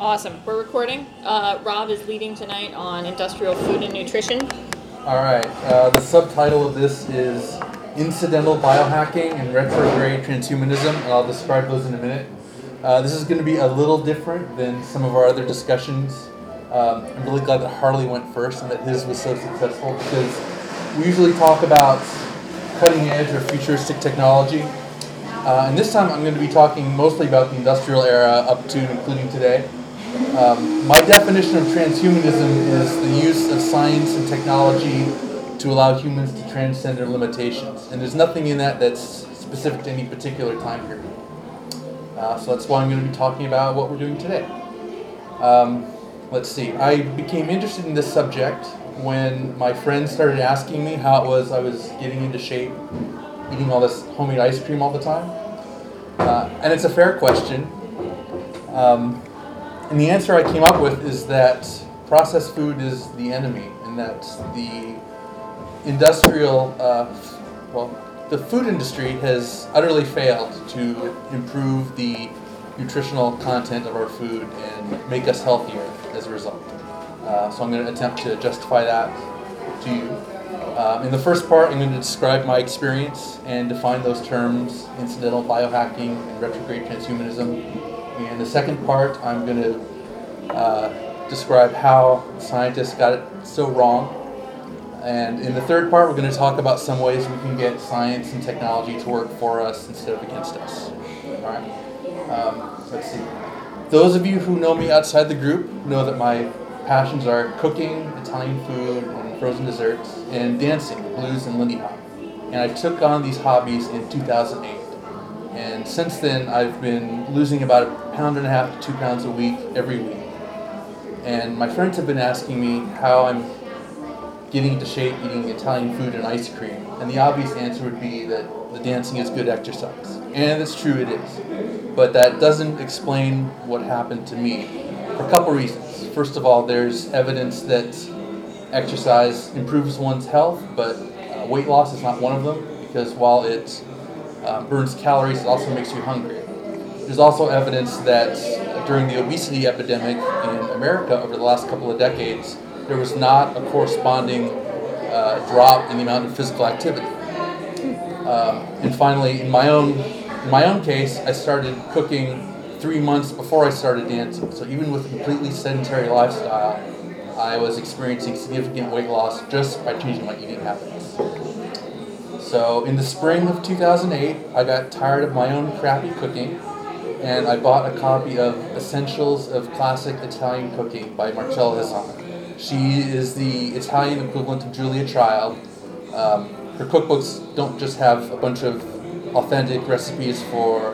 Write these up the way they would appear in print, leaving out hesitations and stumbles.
Awesome. We're recording. Rob is leading tonight on industrial food and nutrition. All right. The subtitle of this is Incidental Biohacking and Retrograde Transhumanism, and I'll describe those in a minute. This is going to be a little different than some of our other discussions. I'm really glad that Harley went first and that his was so successful, because we usually talk about cutting edge or futuristic technology. And this time I'm going to be talking mostly about the industrial era up to and including today. My definition of transhumanism is the use of science and technology to allow humans to transcend their limitations. And there's nothing in that that's specific to any particular time period. So that's why I'm going to be talking about what we're doing today. Let's see. I became interested in this subject when my friends started asking me how it was I was getting into shape, eating all this homemade ice cream all the time. And it's a fair question. And the answer I came up with is that processed food is the enemy, and that the the food industry has utterly failed to improve the nutritional content of our food and make us healthier as a result. So I'm going to attempt to justify that to you. In the first part, I'm going to describe my experience and define those terms, incidental biohacking and retrograde transhumanism. In the second part, I'm going to describe how scientists got it so wrong. And in the third part, we're going to talk about some ways we can get science and technology to work for us instead of against us. All right. Let's see. Those of you who know me outside the group know that my passions are cooking, Italian food, and frozen desserts, and dancing, blues and Lindy Hop. And I took on these hobbies in 2008. And since then, I've been losing about 1.5 pounds to 2 pounds a week every week. And my friends have been asking me how I'm getting into shape eating Italian food and ice cream. And the obvious answer would be that the dancing is good exercise. And it's true, it is. But that doesn't explain what happened to me for a couple reasons. First of all, there's evidence that exercise improves one's health, but weight loss is not one of them, because while it burns calories, it also makes you hungry. There's also evidence that during the obesity epidemic in America over the last couple of decades, there was not a corresponding drop in the amount of physical activity. And finally, in my own case, I started cooking 3 months before I started dancing. So even with a completely sedentary lifestyle, I was experiencing significant weight loss just by changing my eating habits. So in the spring of 2008, I got tired of my own crappy cooking, and I bought a copy of Essentials of Classic Italian Cooking by Marcella Hazan. She is the Italian equivalent of Julia Child. Her cookbooks don't just have a bunch of authentic recipes for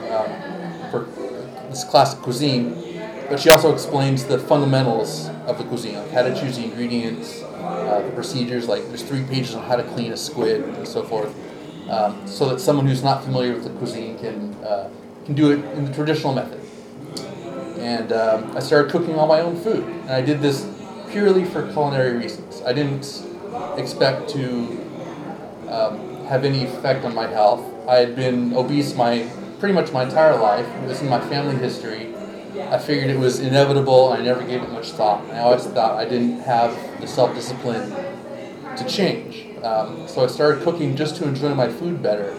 this classic cuisine, but she also explains the fundamentals of the cuisine, like how to choose the ingredients, the procedures, like there's 3 pages on how to clean a squid and so forth, so that someone who's not familiar with the cuisine can do it in the traditional method. And I started cooking all my own food, and I did this purely for culinary reasons. I didn't expect to have any effect on my health. I had been obese pretty much my entire life. It was in my family history. I figured it was inevitable, and I never gave it much thought. I always thought I didn't have the self-discipline to change. So I started cooking just to enjoy my food better.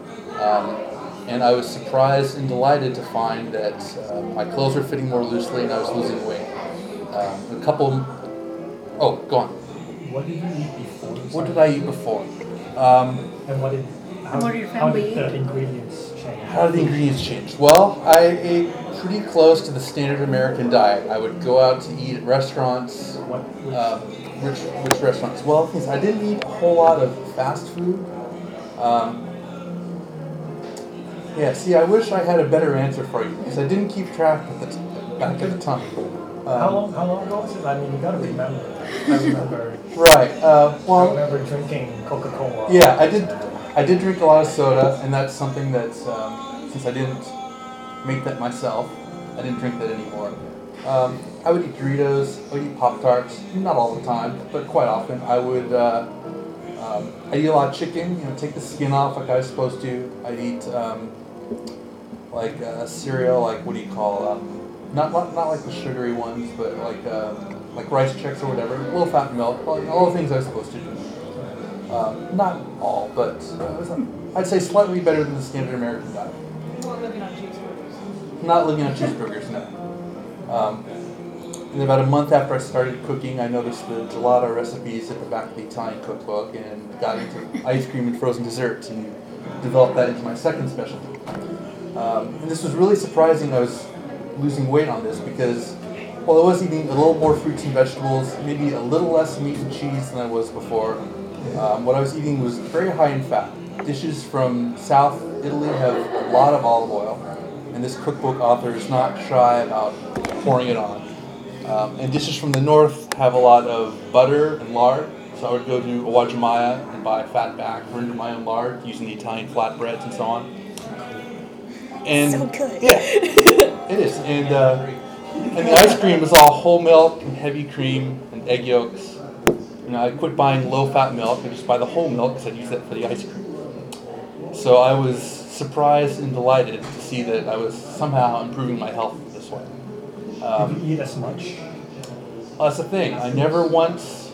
And I was surprised and delighted to find that my clothes were fitting more loosely and I was losing weight. Go on. What did you eat before? What did I eat before? And how did the ingredients change? How did the ingredients change? Well, I ate pretty close to the standard American diet. I would go out to eat at restaurants. Which restaurants? Well, I didn't eat a whole lot of fast food. I wish I had a better answer for you, because I didn't keep track back at the time. How long ago was it? I mean, you gotta remember. I remember. Right. I remember drinking Coca-Cola. Yeah, I did drink a lot of soda, and that's something that, since I didn't make that myself, I didn't drink that anymore. I would eat Doritos, I would eat Pop-Tarts, not all the time, but quite often. I'd eat a lot of chicken, take the skin off like I was supposed to. I'd eat, cereal, Not like the sugary ones, but like Rice Chex or whatever. Low fat milk, all the things I was supposed to do. Not all, but I'd say slightly better than the standard American diet. Not living on cheeseburgers. Not living on cheeseburgers, no. And about a month after I started cooking, I noticed the gelato recipes at the back of the Italian cookbook and got into ice cream and frozen desserts and developed that into my second specialty. And this was really surprising. I was losing weight on this because while I was eating a little more fruits and vegetables, maybe a little less meat and cheese than I was before, what I was eating was very high in fat. Dishes from South Italy have a lot of olive oil, and this cookbook author is not shy about pouring it on. And dishes from the north have a lot of butter and lard, so I would go to Uwajimaya and buy fat back, render my own lard using the Italian flatbreads and so on. And so good. Yeah, it is. And the ice cream is all whole milk and heavy cream and egg yolks. I quit buying low-fat milk and just buy the whole milk because I'd use that for the ice cream. So I was surprised and delighted to see that I was somehow improving my health this way. Did you eat as much? That's the thing. I never once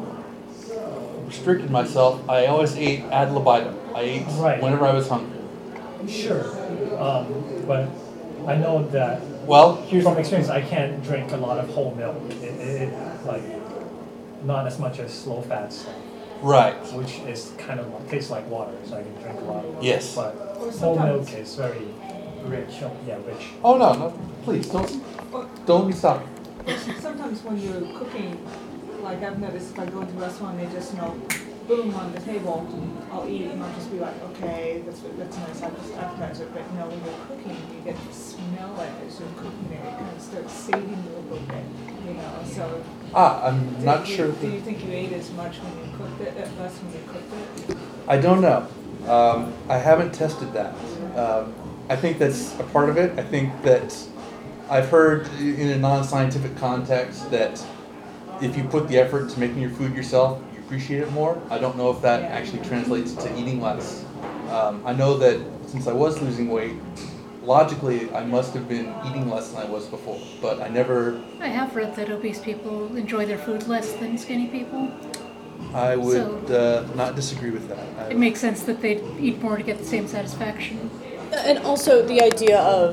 restricted myself. I always ate ad libitum. I ate whenever I was hungry. Sure, but I know that Well, from experience, I can't drink a lot of whole milk. It like not as much as low fat stuff, right. which is kind of tastes like water, so I can drink a lot of water. Yes. But whole milk is very rich. Yeah, rich. Oh no, please don't stop. Sometimes when you're cooking, like I've noticed if I go into a restaurant, they just, boom on the table, I'll eat and I'll just be like, okay, that's nice, I'll just appetizer. But when you're cooking, you get to smell it as you're cooking it. It kind of starts saving you a little bit, so. I'm not sure. Do you think you ate as much when you cooked it, less when you cooked it? I don't know. I haven't tested that. I think that's a part of it. I think that I've heard in a non-scientific context that if you put the effort into making your food yourself, you appreciate it more. I don't know if that actually translates to eating less. I know that since I was losing weight, logically I must have been eating less than I was before, but I have read that obese people enjoy their food less than skinny people. I would not disagree with that. It makes sense that they'd eat more to get the same satisfaction. And also the idea of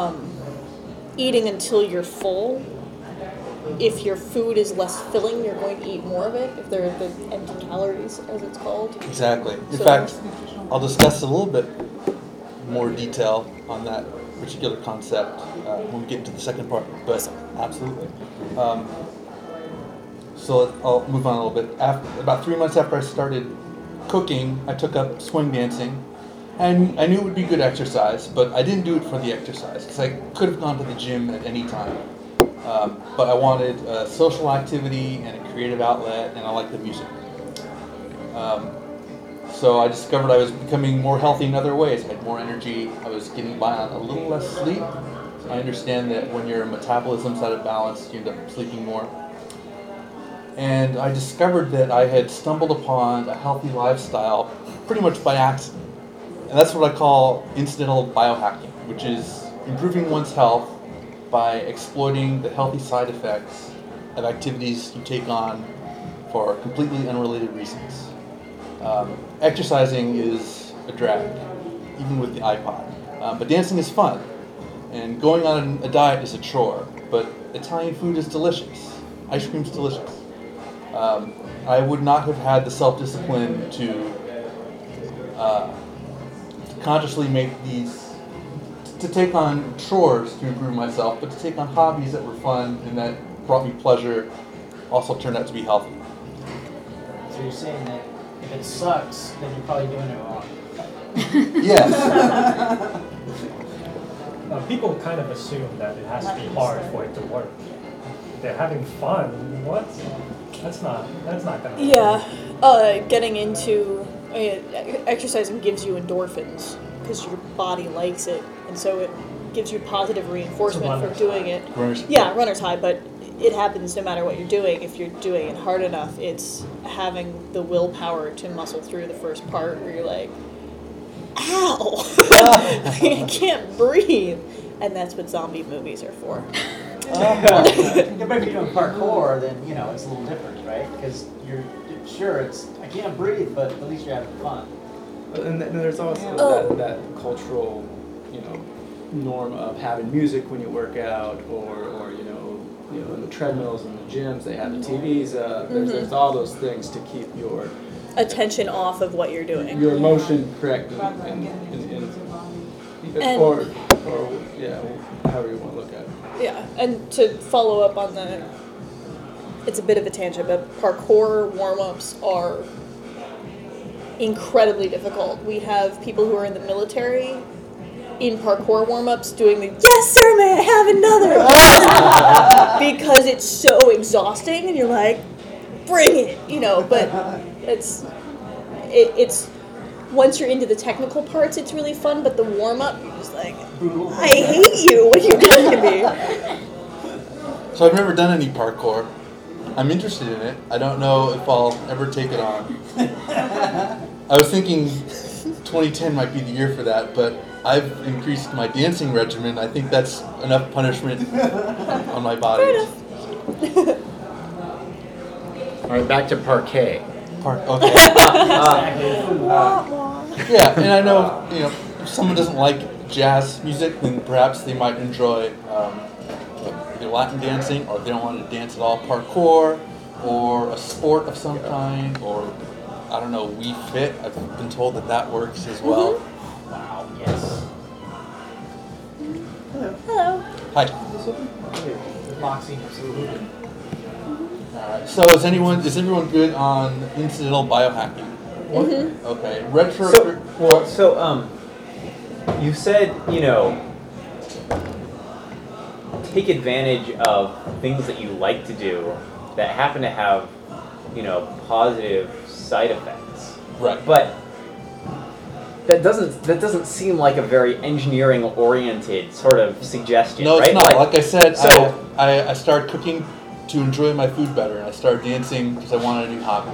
eating until you're full. If your food is less filling, you're going to eat more of it. If there are the empty calories, as it's called. Exactly. In fact, I'll discuss a little bit more detail on that particular concept when we get into the second part. But absolutely. So I'll move on a little bit. About 3 months after I started cooking, I took up swing dancing. And I knew it would be good exercise, but I didn't do it for the exercise because I could have gone to the gym at any time. But I wanted a social activity and a creative outlet, and I liked the music. So I discovered I was becoming more healthy in other ways. I had more energy. I was getting by on a little less sleep. I understand that when your metabolism's out of balance, you end up sleeping more. And I discovered that I had stumbled upon a healthy lifestyle pretty much by accident. And that's what I call incidental biohacking, which is improving one's health by exploiting the healthy side effects of activities you take on for completely unrelated reasons. Exercising is a drag, even with the iPod. But dancing is fun, and going on a diet is a chore, but Italian food is delicious. Ice cream's delicious. I would not have had the self-discipline to consciously make to take on chores to improve myself, but to take on hobbies that were fun and that brought me pleasure also turned out to be healthy. So you're saying that if it sucks, then you're probably doing it wrong. Yes. People kind of assume that it has to be hard for it to work. They're having fun. What? That's not gonna. Yeah, getting into exercising gives you endorphins because your body likes it, and so it gives you positive reinforcement for doing it. Runner's high, but it happens no matter what you're doing. If you're doing it hard enough, it's having the willpower to muscle through the first part where you're like, ow, I can't breathe. And that's what zombie movies are for. But if you're doing parkour, then it's a little different, right? Because I can't breathe, but at least you're having fun. And then there's also that cultural, norm of having music when you work out, or in the treadmills and the gyms they have the TVs. There's all those things to keep your attention off of what you're doing. Your emotion correct, or however you want to look at it. Yeah, and to follow up on it's a bit of a tangent, but parkour warm-ups are incredibly difficult. We have people who are in the military in parkour warm-ups doing the "Yes, sir, may I have another?" because it's so exhausting, and you're like, "Bring it," But it's once you're into the technical parts, it's really fun. But the warm-up, you're just like, "I hate you. What are you doing to me?" So I've never done any parkour. I'm interested in it. I don't know if I'll ever take it on. I was thinking 2010 might be the year for that, but I've increased my dancing regimen. I think that's enough punishment on my body. Fair enough. All right, back to parquet. Okay. Yeah, and I know, if someone doesn't like jazz music, then perhaps they might enjoy Latin dancing, or if they don't want to dance at all, parkour, or a sport of some kind, or I don't know, Wii Fit. I've been told that works as well. Wow, yes. Hello. Hi. Boxing, absolutely. So is everyone good on incidental biohacking? Mm-hmm. Okay. Retro. You said, take advantage of things that you like to do that happen to have, positive side effects. Right. But that doesn't seem like a very engineering oriented sort of suggestion. No, right? it's not. Like I said, so I started cooking to enjoy my food better, and I started dancing because I wanted a new hobby.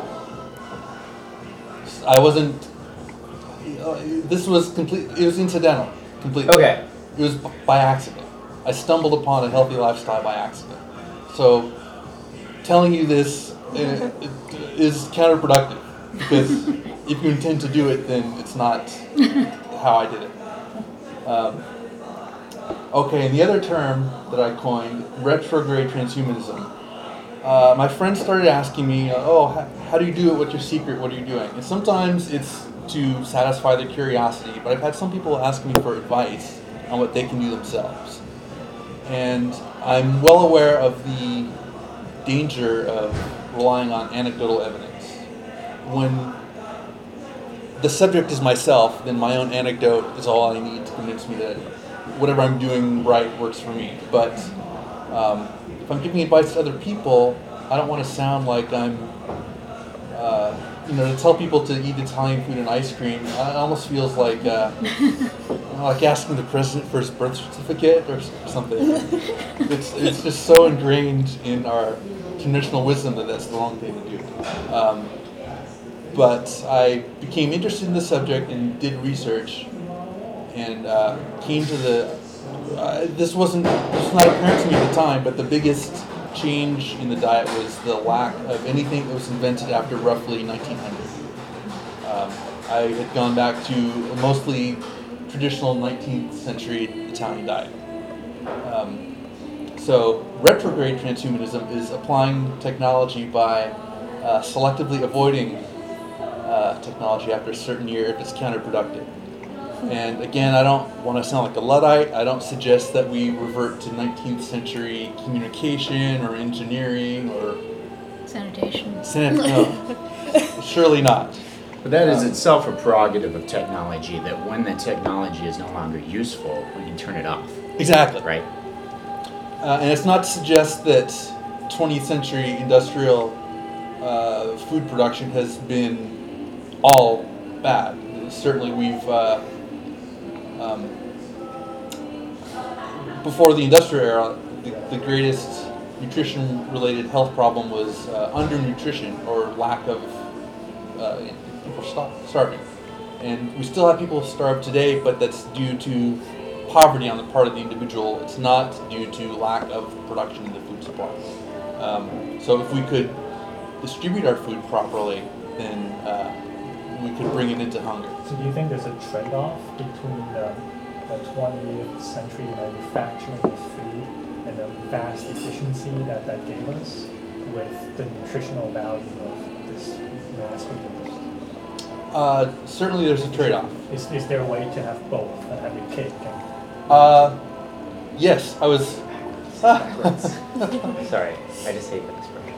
I wasn't. This was complete. It was incidental, completely. Okay. It was by accident. I stumbled upon a healthy lifestyle by accident. So, telling you this is counterproductive, because if you intend to do it, then it's not how I did it. Okay, and the other term that I coined, retrograde transhumanism. My friends started asking me, how do you do it? What's your secret? What are you doing? And sometimes it's to satisfy their curiosity, but I've had some people ask me for advice on what they can do themselves. And I'm well aware of the danger of relying on anecdotal evidence. When the subject is myself, then my own anecdote is all I need to convince me that whatever I'm doing right works for me. But if I'm giving advice to other people, I don't want to sound like I'm, to tell people to eat Italian food and ice cream. It almost feels like like asking the president for his birth certificate or something. It's just so ingrained in our conventional wisdom that that's the wrong thing to do. But I became interested in the subject and did research, and came to this was not apparent to me at the time, but the biggest change in the diet was the lack of anything that was invented after roughly 1900. I had gone back to a mostly traditional 19th century Italian diet. So retrograde transhumanism is applying technology by selectively avoiding technology after a certain year if it's counterproductive. And again, I don't want to sound like a Luddite. I don't suggest that we revert to 19th century communication or engineering or Sanitation. No, surely not. But that is itself a prerogative of technology, that when the technology is no longer useful, we can turn it off. Exactly. Right? And it's not to suggest that 20th century industrial food production has been all bad. Certainly we've, before the industrial era, the greatest nutrition-related health problem was undernutrition, or lack of people starving. And we still have people starved today, but that's due to poverty on the part of the individual. It's not due to lack of production in the food supply. So if we could distribute our food properly, then we could bring it into hunger. So do you think there's a trade-off between the 20th century manufacturing of food and the vast efficiency that gave us with the nutritional value of this mass food industry? Certainly there's a trade-off. Is there a way to have both and have your cake? Yes, I was... Sorry, I just hate that expression.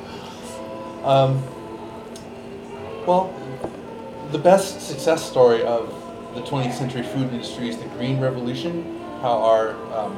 Well, the best success story of the 20th century food industry is the Green Revolution, how our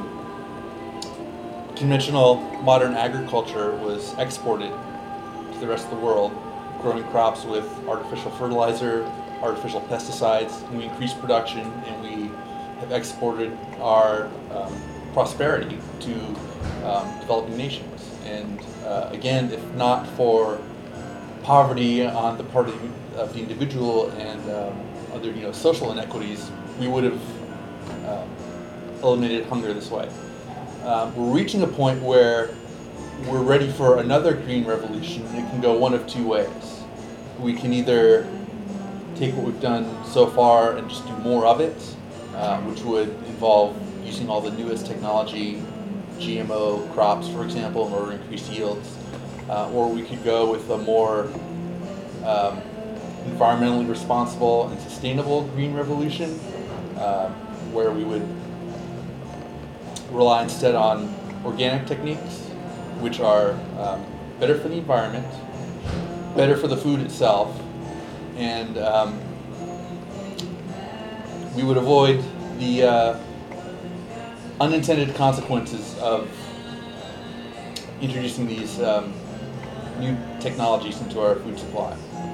conventional modern agriculture was exported to the rest of the world, growing crops with artificial fertilizer, artificial pesticides, and we increased production and we have exported our prosperity to developing nations. And again, if not for poverty on the part of the individual and other social inequities, we would have eliminated hunger this way. We're reaching a point where we're ready for another green revolution, and it can go one of two ways. We can either take what we've done so far and just do more of it, which would involve using all the newest technology, GMO crops, for example, in order to increase yields. Or we could go with a more environmentally responsible and sustainable green revolution, where we would rely instead on organic techniques, which are better for the environment, better for the food itself, and we would avoid the unintended consequences of introducing these new technologies into our food supply,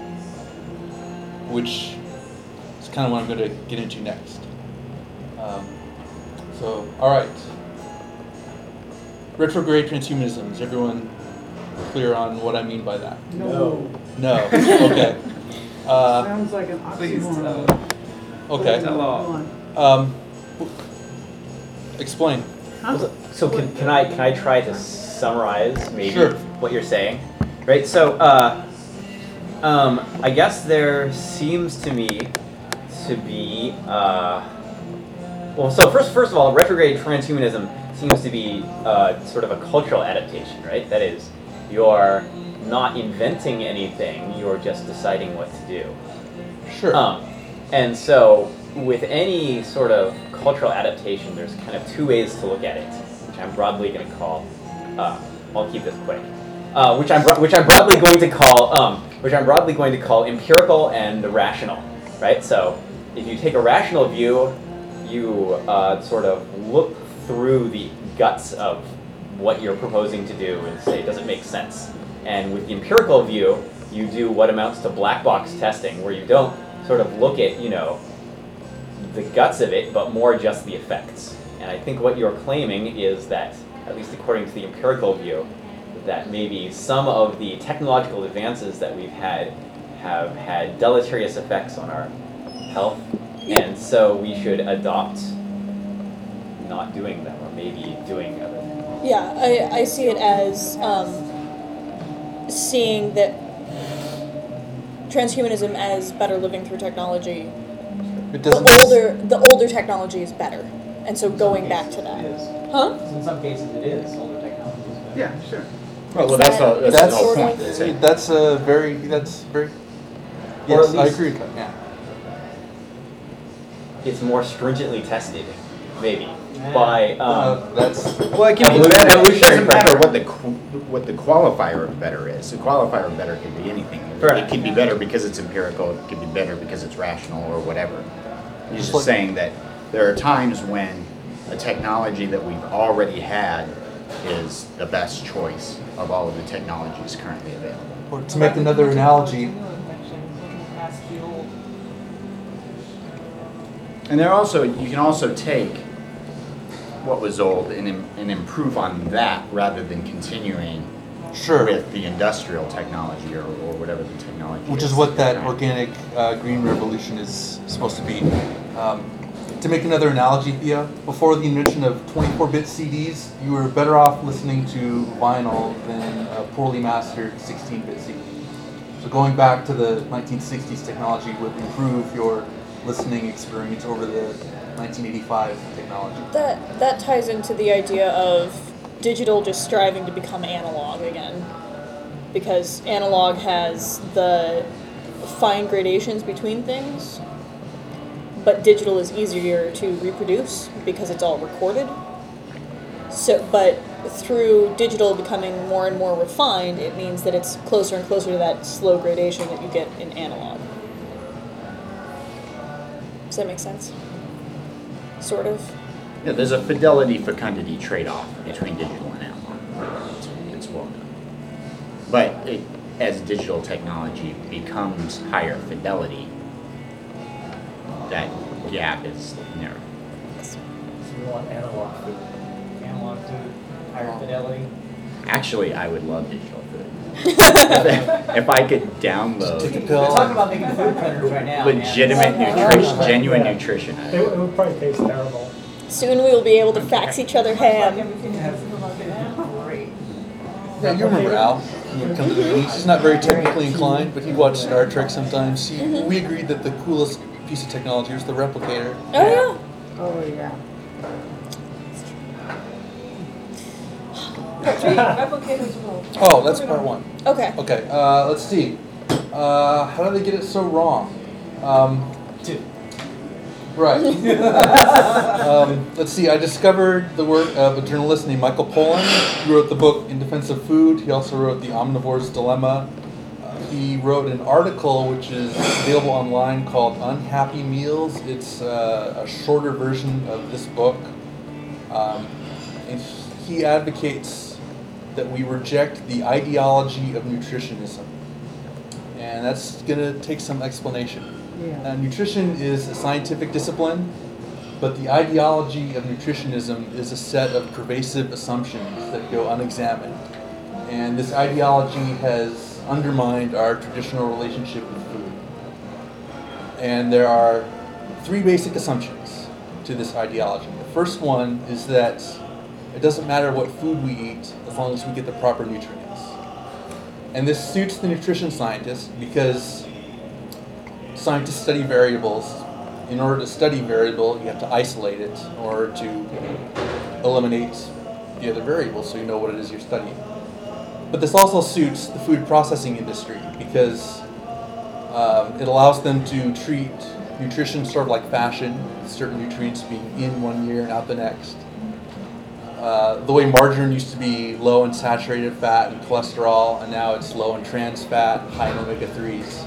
which is kind of what I'm going to get into next. All right. Retrograde transhumanism. Is everyone clear on what I mean by that? No. No. Okay. Sounds like an oxymoron. Okay. Go on. Explain. So can I try to summarize maybe Sure. what you're saying? Right. So I guess there seems to me to be well. So first of all, retrograde transhumanism seems to be sort of a cultural adaptation, right? That is, you're not inventing anything; you're just deciding what to do. Sure. And so with any sort of cultural adaptation, there's kind of two ways to look at it, which I'm broadly going to call. I'll keep this quick. Which I'm broadly going to call empirical and rational, right? So if you take a rational view, you sort of look through the guts of what you're proposing to do and say, does it make sense? And with the empirical view, you do what amounts to black box testing, where you don't sort of look at, the guts of it, but more just the effects. And I think what you're claiming is that, at least according to the empirical view, that maybe some of the technological advances that we've had have had deleterious effects on our health, and so we should adopt not doing them, or maybe doing other things. Yeah, I see it as seeing that transhumanism as better living through technology. It doesn't. The older technology is better, and so going back to that. It is. Huh? In some cases it is. Older technology is better. Yeah, sure. Well, that's the whole point. That's very. Yes, I agree with that. Yeah. It's more stringently tested, maybe, by That's. Well, it can be better. It doesn't matter what the qualifier of better is. The qualifier of better can be anything. It can be better because it's empirical. It can be better because it's rational or whatever. He's just saying that there are times when a technology that we've already had is the best choice of all of the technologies currently available. Or to make another analogy. And you can also take what was old and improve on that rather than continuing Sure. with the industrial technology or whatever the technology Which is what that organic green revolution is supposed to be. To make another analogy, Thea, before the invention of 24-bit CDs, you were better off listening to vinyl than a poorly mastered 16-bit CD. So going back to the 1960s, technology would improve your listening experience over the 1985 technology. That ties into the idea of digital just striving to become analog again, because analog has the fine gradations between things, but digital is easier to reproduce because it's all recorded. So, but through digital becoming more and more refined, it means that it's closer and closer to that slow gradation that you get in analog. Does that make sense? Sort of. Yeah, there's a fidelity fecundity trade-off between digital and analog. It's well done. But as digital technology becomes higher fidelity, that gap is narrow. So we want analog food. Analog food, higher fidelity. Actually, I would love digital food. If I could download We're talking about making food predators right now. legitimate nutrition, genuine nutrition. It would probably taste terrible. Soon we will be able to fax each other ham. Great. Yeah, you remember Al. When it comes to the He's not very technically inclined, but he'd watch Star Trek sometimes. We agreed that the coolest piece of technology was the replicator. Oh yeah. Oh, yeah. Replicators will. Oh, that's part one. Okay. Okay, let's see. How did they get it so wrong? Two. Right. Let's see, I discovered the work of a journalist named Michael Pollan. He wrote the book In Defense of Food. He also wrote The Omnivore's Dilemma. He wrote an article which is available online called Unhappy Meals. It's a shorter version of this book. And he advocates that we reject the ideology of nutritionism. And that's going to take some explanation. Yeah. Nutrition is a scientific discipline, but the ideology of nutritionism is a set of pervasive assumptions that go unexamined. And this ideology has undermined our traditional relationship with food. And there are three basic assumptions to this ideology. The first one is that it doesn't matter what food we eat as long as we get the proper nutrients. And this suits the nutrition scientist because scientists study variables. In order to study a variable, you have to isolate it in order to eliminate the other variables so you know what it is you're studying. But this also suits the food processing industry because it allows them to treat nutrition sort of like fashion, with certain nutrients being in one year and out the next. The way margarine used to be low in saturated fat and cholesterol, and now it's low in trans fat, high in omega-3s.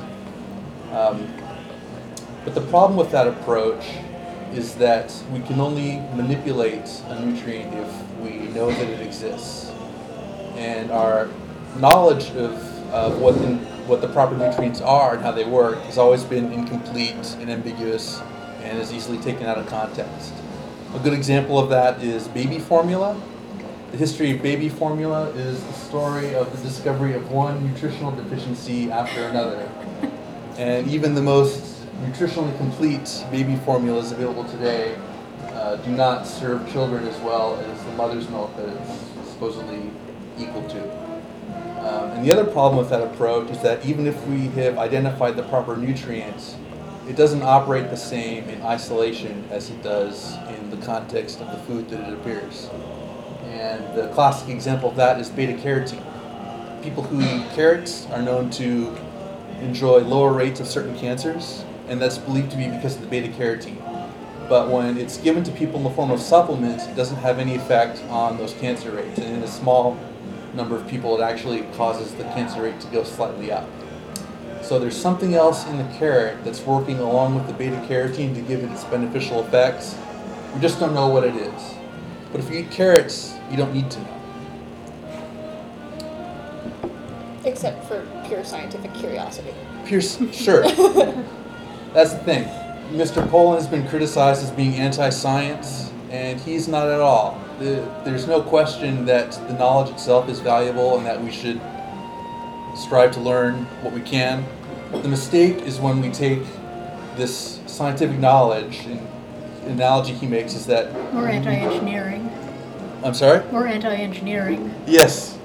But the problem with that approach is that we can only manipulate a nutrient if we know that it exists. And our knowledge of what the proper nutrients are and how they work has always been incomplete and ambiguous and is easily taken out of context. A good example of that is baby formula. The history of baby formula is the story of the discovery of one nutritional deficiency after another. And even the most nutritionally complete baby formulas available today do not serve children as well as the mother's milk that it's supposedly equal to. And the other problem with that approach is that even if we have identified the proper nutrients, it doesn't operate the same in isolation as it does in the context of the food that it appears. And the classic example of that is beta-carotene. People who eat carrots are known to enjoy lower rates of certain cancers, and that's believed to be because of the beta-carotene. But when it's given to people in the form of supplements, it doesn't have any effect on those cancer rates. And in a small number of people, it actually causes the cancer rate to go slightly up. So there's something else in the carrot that's working along with the beta-carotene to give it its beneficial effects. We just don't know what it is. But if you eat carrots, you don't need to know. Except for pure scientific curiosity. Sure. That's the thing. Mr. Pollan has been criticized as being anti-science, and he's not at all. There's no question that the knowledge itself is valuable and that we should strive to learn what we can. The mistake is when we take this scientific knowledge, and analogy he makes is that. Or anti-engineering. I'm sorry? Or anti-engineering. Yes.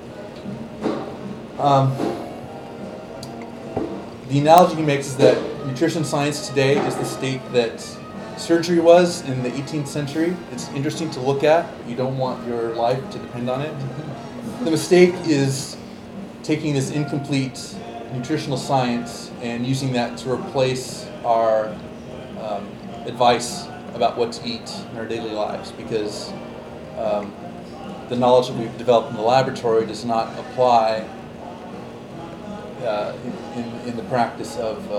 The analogy he makes is that nutrition science today is the state that surgery was in the 18th century. It's interesting to look at, but you don't want your life to depend on it. The mistake is taking this incomplete nutritional science and using that to replace our advice about what to eat in our daily lives, because the knowledge that we've developed in the laboratory does not apply in the practice of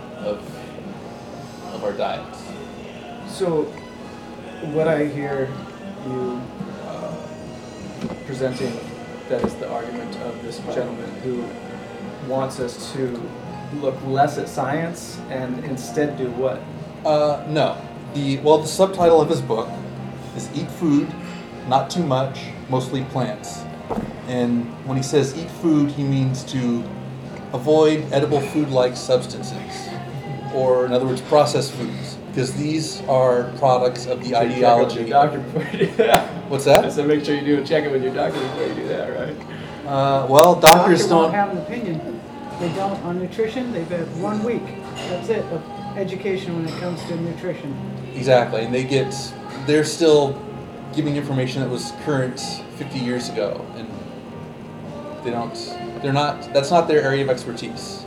our diets. So, what I hear you presenting, that is the argument of this gentleman who wants us to look less at science and instead do what? No. The subtitle of his book is Eat Food, Not Too Much, Mostly Plants. And when he says eat food, he means to avoid edible food-like substances, or in other words, processed foods, because these are products of the ideology. Check it with your doctor before you do that. What's that? So make sure you do a check it with your doctor before you do that, right? Well, doctors Doctor don't won't have an opinion. They don't on nutrition. They've had 1 week. That's it of education when it comes to nutrition. Exactly, and they're still giving information that was current 50 years ago, and that's not their area of expertise.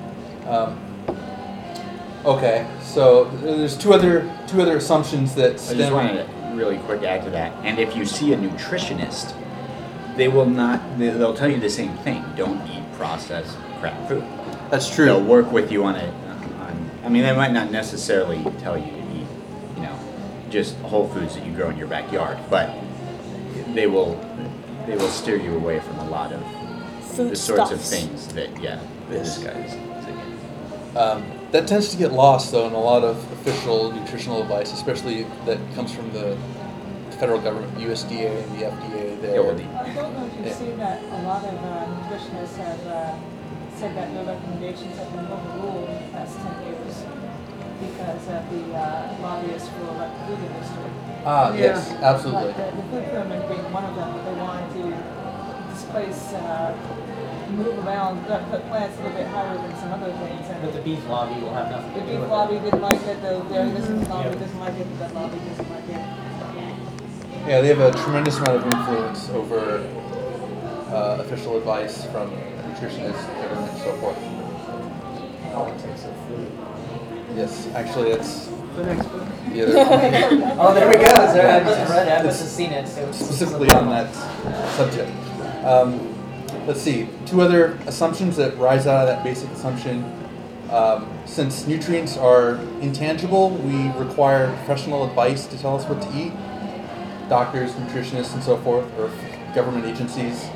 Okay, so there's two other assumptions that stem. I just wanted to really quick add to that. And if you see a nutritionist, they'll tell you the same thing. Don't eat processed crap food. That's true. They'll work with you on it. They might not necessarily tell you to eat, just whole foods that you grow in your backyard, but they will steer you away from a lot of the sorts of things that this guy is saying. That tends to get lost, though, in a lot of official nutritional advice, especially that comes from the federal government, USDA and the FDA. I don't know if you've seen that a lot of nutritionists have said that their recommendations have been overruled in the past 10 years because of the lobbyists for the food industry. Yes, absolutely. Like the food pyramid being one of them, but they wanted to displace, move around, put plants a little bit higher than some other things. But the beef lobby will have nothing to do with it. The beef lobby didn't like it, the dairy lobby doesn't like it, the lobby doesn't like it. Yeah, they have a tremendous amount of influence over official advice from nutritionists, government, and so forth. Politics of food. Yes, actually, that's The next book. the other. Oh, there we go. I just read it. I must have seen it. Specifically on that subject. Let's see, two other assumptions that rise out of that basic assumption. Since nutrients are intangible, we require professional advice to tell us what to eat. Doctors, nutritionists, and so forth, or government agencies.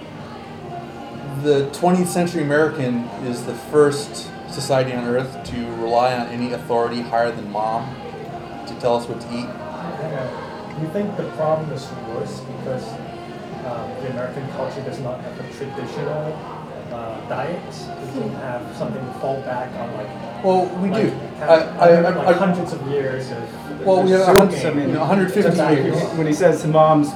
The 20th century American is the first society on earth to rely on any authority higher than mom to tell us what to eat. You think the problem is worse because the American culture does not have a traditional diet? It doesn't have something to fall back on, Well, we do. Hundreds of years of. Well, we have 150 years. When he says mom's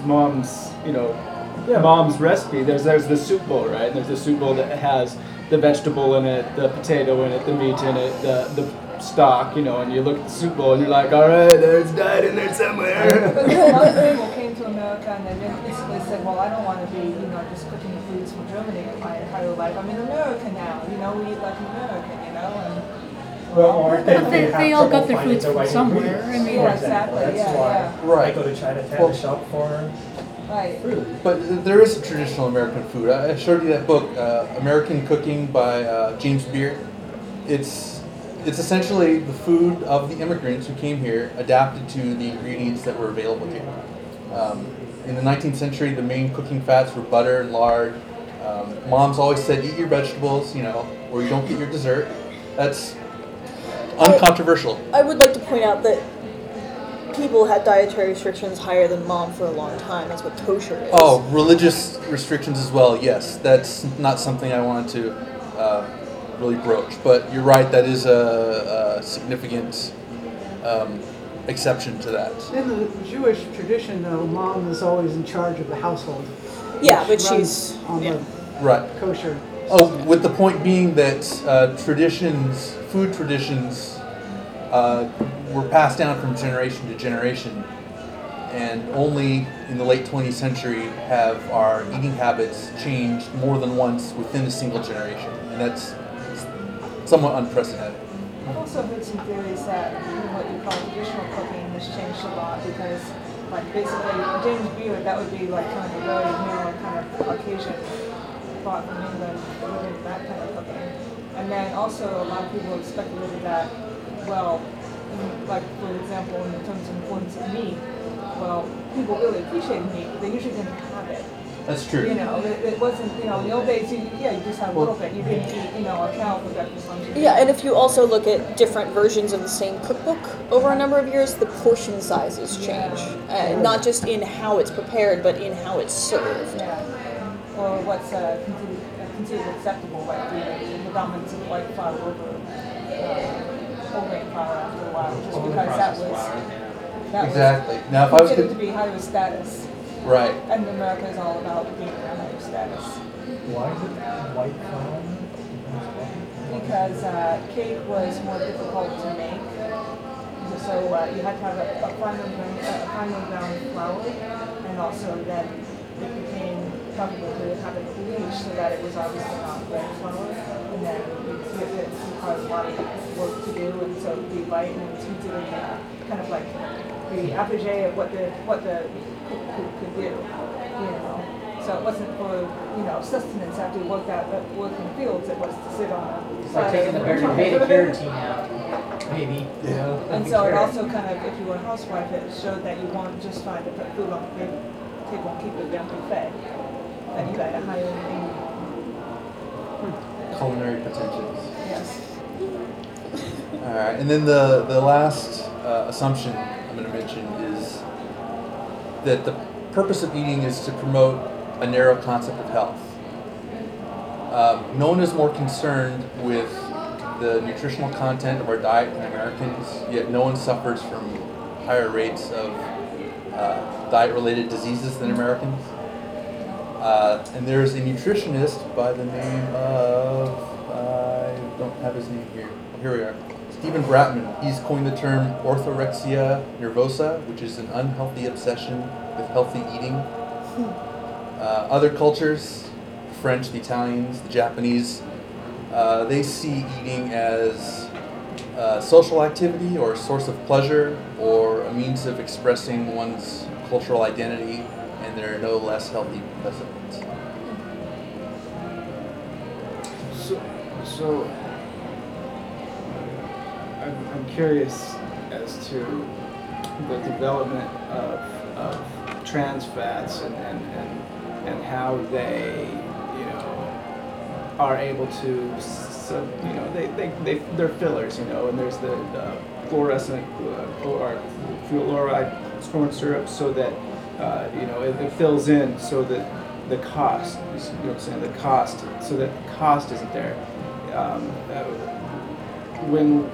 recipe, there's the soup bowl, right? And there's the soup bowl that has the vegetable in it, the potato in it, the meat in it, the stock, and you look at the soup bowl and you're like, all right, there's diet in there somewhere. But a lot of people came to America and they basically said, well, I don't want to be, just cooking foods from Germany my entire life. I'm in America now, we eat like an American, and they all got their foods from somewhere. Exactly. That's why I go to Chinatown to shop for food. But there is a traditional American food. I showed you that book, American Cooking by James Beard. It's essentially the food of the immigrants who came here, adapted to the ingredients that were available here. In the 19th century, the main cooking fats were butter and lard. Moms always said, eat your vegetables, or you don't get your dessert. That's uncontroversial. I would like to point out that people had dietary restrictions higher than mom for a long time. That's what kosher is. Oh, religious restrictions as well, yes. That's not something I wanted to really broach. But you're right, that is a significant exception to that. In the Jewish tradition, though, mom is always in charge of the household. Yeah, but runs she's on the Right. kosher. Oh, with the point being that food traditions, were passed down from generation to generation, and only in the late 20th century have our eating habits changed more than once within a single generation, and that's somewhat unprecedented. I've also heard some theories that what you call traditional cooking has changed a lot because, like, basically James Beard, that would be like kind of a very male kind of Caucasian thought from England within that kind of cooking. And then also a lot of people have speculated that, well, like for example, in terms of importance of meat, well, people really appreciate meat, but they usually didn't have it. That's true. You know, it wasn't, you know, in the old days, you just had a little bit. You didn't eat, you know, a cow for breakfast, lunch, and dinner. Yeah, and if you also look at different versions of the same cookbook over a number of years, the portion sizes change. Not just in how it's prepared, but in how it's served. Yeah. Or what's considered acceptable, like the dominance of white flour over whole grain flour after a while, just because that Exactly. was Now, if I was considered to be higher status. Right. And America is all about being a higher status. Why is it white flour? Because cake was more difficult to make. So you had to have a finely ground flour, and also then it became probably to have it bleached so that it was obviously not red flour, and then it required a lot of work to do, and so it would be light, and it was considered kind of like the apogee of what the cook could do, you know. So it wasn't for, you know, sustenance after you work in the fields. It was to sit on a. It's like taking the beta carotene out, maybe. Yeah. And so it also kind of, if you were a housewife, it showed that you weren't just trying to put food on the table and keep it down buffet. That you had a higher Culinary potentials. Yes. All right, and then the last assumption I'm going to mention is that the purpose of eating is to promote a narrow concept of health. No one is more concerned with the nutritional content of our diet than Americans, yet no one suffers from higher rates of diet-related diseases than Americans. And there's a nutritionist by the name of, I don't have his name here. Oh, here we are. Stephen Bratman. He's coined the term orthorexia nervosa, which is an unhealthy obsession with healthy eating. Other cultures, the French, the Italians, the Japanese, they see eating as a social activity or a source of pleasure or a means of expressing one's cultural identity, and they're no less healthy because of it. So I'm curious as to the development of trans fats and how they, you know, are able to, you know, they're fillers, you know, and there's the fluorescent or fluoride corn syrup, so that you know, it fills in so that the cost, you know what I'm saying, the cost, so that the cost isn't there. When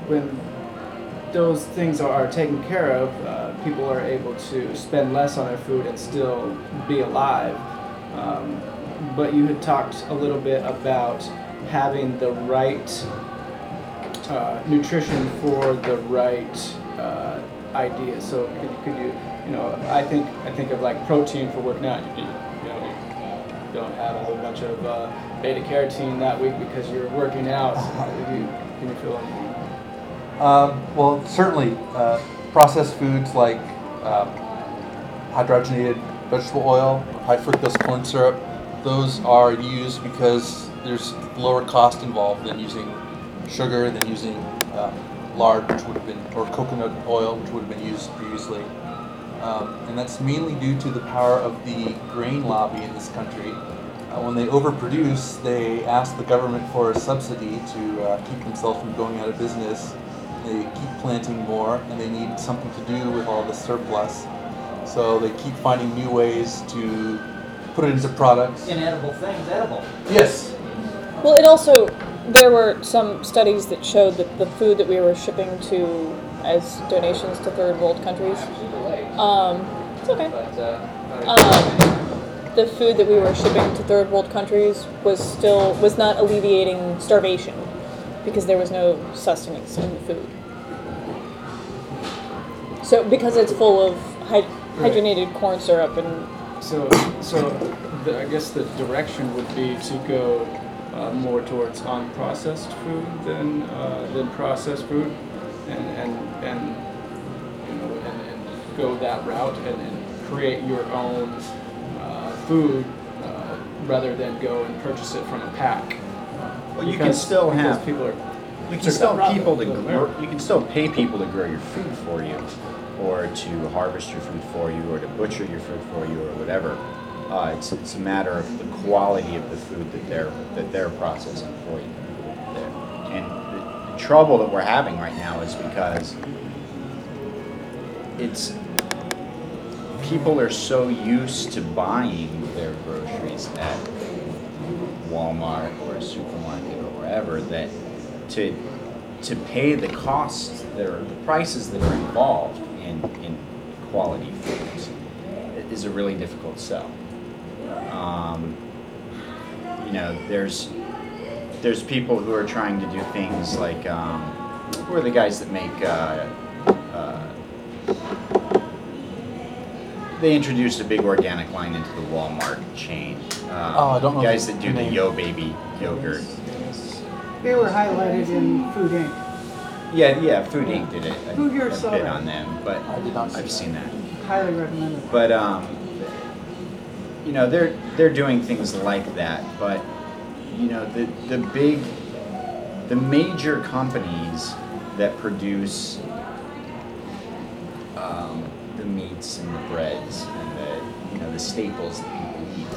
those things are taken care of, people are able to spend less on their food and still be alive. But you had talked a little bit about having the right nutrition for the right idea. So could you, you know, I think of like protein for working out. You don't have a whole bunch of beta carotene that week because you're working out. Can you feel anything? Well, certainly, processed foods like hydrogenated vegetable oil, high fructose corn syrup, those are used because there's lower cost involved than using sugar, than using lard, which would have been, or coconut oil, which would have been used previously. And that's mainly due to the power of the grain lobby in this country. When they overproduce, they ask the government for a subsidy to keep themselves from going out of business. They keep planting more, and they need something to do with all the surplus. So they keep finding new ways to put it into products. Inedible things edible. Yes. Well, it also, there were some studies that showed that the food that we were shipping to as donations to third world countries. It's okay. The food that we were shipping to third world countries was not alleviating starvation because there was no sustenance in the food. So because it's full of hydrogenated corn syrup and I guess the direction would be to go more towards unprocessed food than processed food, and go that route and create your own food rather than go and purchase it from a pack. Well, you can still have people are. You can still you can still pay people to grow your food for you, or to harvest your food for you, or to butcher your food for you, or whatever. It's a matter of the quality of the food that they're processing for you. And the trouble that we're having right now is because people are so used to buying their groceries at Walmart or a supermarket or wherever that to pay the costs, the prices that are involved in quality foods is a really difficult sell. There's people who are trying to do things like who are the guys that make they introduced a big organic line into the Walmart chain. I don't know. Guys that do the Yo Baby yogurt. They were highlighted in Food Inc. Yeah, Food Inc. did it. Food Your a Soda. bit on them, but I've seen that. Highly recommended. But they're doing things like that. But the major companies that produce the meats and the breads and the staples that people eat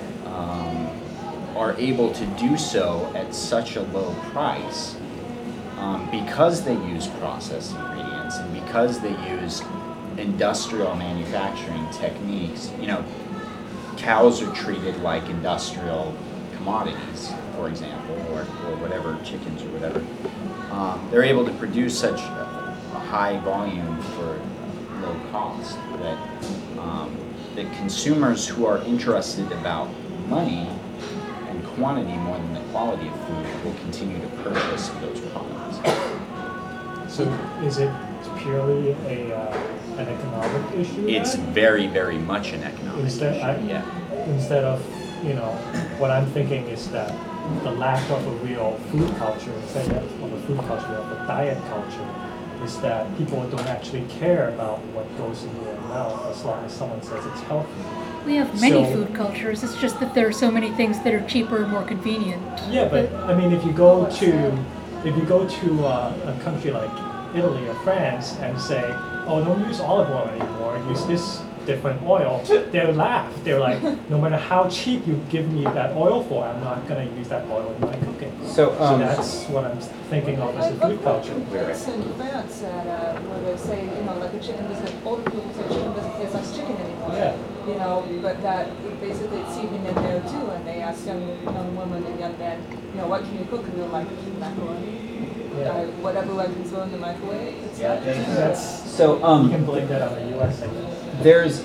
are able to do so at such a low price because they use processed ingredients and because they use industrial manufacturing techniques. Cows are treated like industrial commodities, for example, or whatever, chickens or whatever. They're able to produce such a high volume for low cost that consumers who are interested about money and quantity more than the quality of food will continue to purchase those products. So is it purely an economic issue? It's very, very much an economic issue. Instead of, what I'm thinking is that the lack of a real food culture, instead of a food culture, of a diet culture, is that people don't actually care about what goes into their mouth as long as someone says it's healthy. We have many food cultures. It's just that there are so many things that are cheaper and more convenient. Yeah, but I mean, if you go to a country like Italy or France and say, "Oh, don't use olive oil anymore. Use this different oil," they'll laugh. They're like, "No matter how cheap you give me that oil for, I'm not going to use that oil in my cooking." So that's what I'm thinking of as a food culture. It's in France where they say, like a chicken doesn't, older people say chicken doesn't taste like chicken anymore. Yeah. But that basically it's seeping in there too. And they ask young women and young men, what can you cook? And they're like, macaroni. Yeah. Whatever I can throw in the microwave. It's Yeah, that's so you can blame that on the U.S. I guess. There's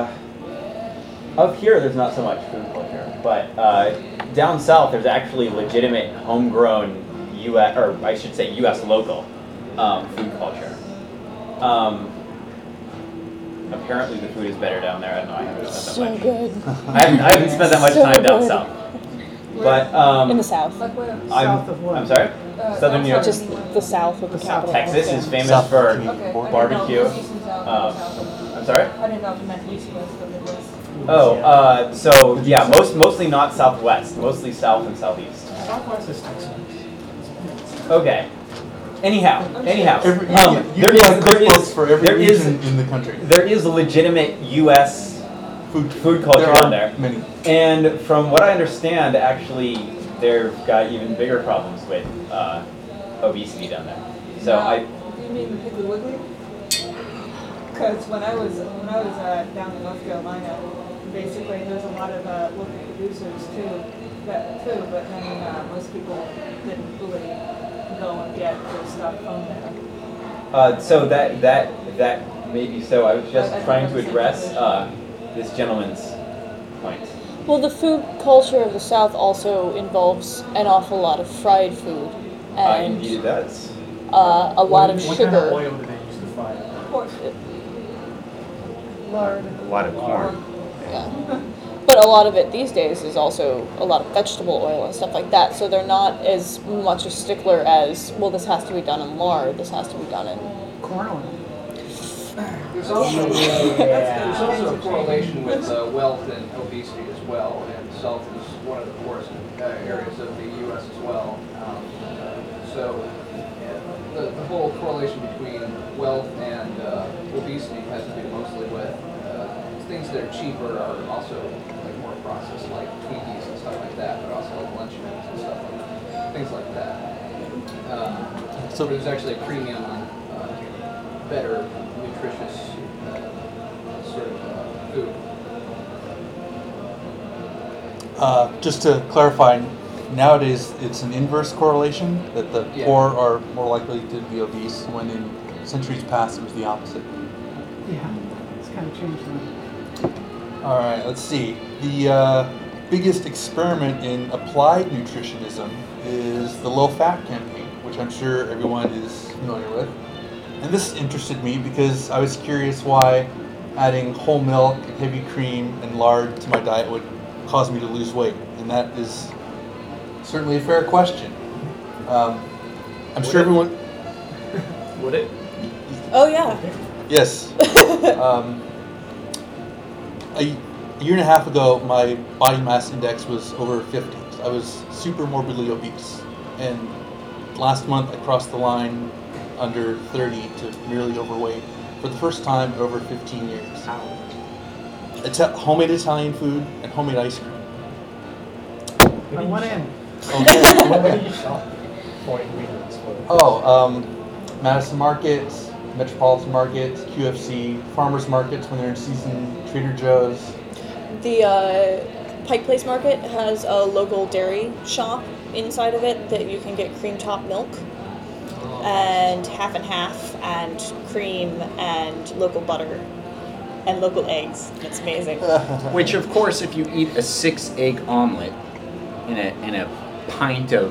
up here there's not so much food culture, but down south there's actually legitimate homegrown U.S. or I should say U.S. local food culture. Apparently the food is better down there. I don't know. I haven't spent that much. good. I haven't spent that much time down south. But in the south. Like where? South of what? I'm sorry. Southern New York. Just the south of the capital. Texas is famous South for Okay, barbecue. I didn't know I'm sorry. I didn't know if you meant East West or Midwest. So yeah, mostly not Southwest, mostly South and Southeast. Southwest is Texas. Okay. Anyhow, Every, there is for every region in the country. There is legitimate U.S. food culture down there. Many. And from what I understand, actually, they've got even bigger problems with obesity down there. So Do you mean the Piggly Wiggly? Because when I was down in North Carolina, basically there's a lot of local producers too, but then most people didn't really go and get their stuff from there. So that may be so. I was just trying to address this gentleman's point. Well, the food culture of the South also involves an awful lot of fried food. And indeed it does. a lot of What sugar. kind of oil do they use to fry it? Lard. A lot of corn. Yeah. But a lot of it these days is also a lot of vegetable oil and stuff like that, so they're not as much a stickler as, well, this has to be done in lard, this has to be done in... Corn oil. There's also, there's also a correlation with wealth and obesity as well, and South is one of the poorest areas of the U.S. as well. The whole correlation between wealth and obesity has to do mostly with things that are cheaper are also like more processed, like Twinkies and stuff like that, but also like Lunchables and stuff like that, things like that. So there's actually a premium on better, nutritious sort of food. Just to clarify, nowadays it's an inverse correlation, that the poor are more likely to be obese, when in centuries past it was the opposite. Yeah, it's kind of changed now. All right, let's see. The biggest experiment in applied nutritionism is the low-fat campaign, which I'm sure everyone is familiar with. And this interested me because I was curious why adding whole milk, heavy cream, and lard to my diet would cause me to lose weight. And that is certainly a fair question. I'm sure everyone... Would it? Oh, yeah. Yes. A year and a half ago, my body mass index was over 50. I was super morbidly obese. And last month, I crossed the line under 30 to merely overweight for the first time in over 15 years. Homemade Italian food and homemade ice cream. On one end. What do you shop for ingredients for? Madison Market, Metropolitan Market, QFC, farmers markets when they're in season, Trader Joe's. The Pike Place Market has a local dairy shop inside of it that you can get cream top milk and half, and cream and local butter and local eggs. It's amazing. Which, of course, if you eat a 6-egg omelet in a pint of,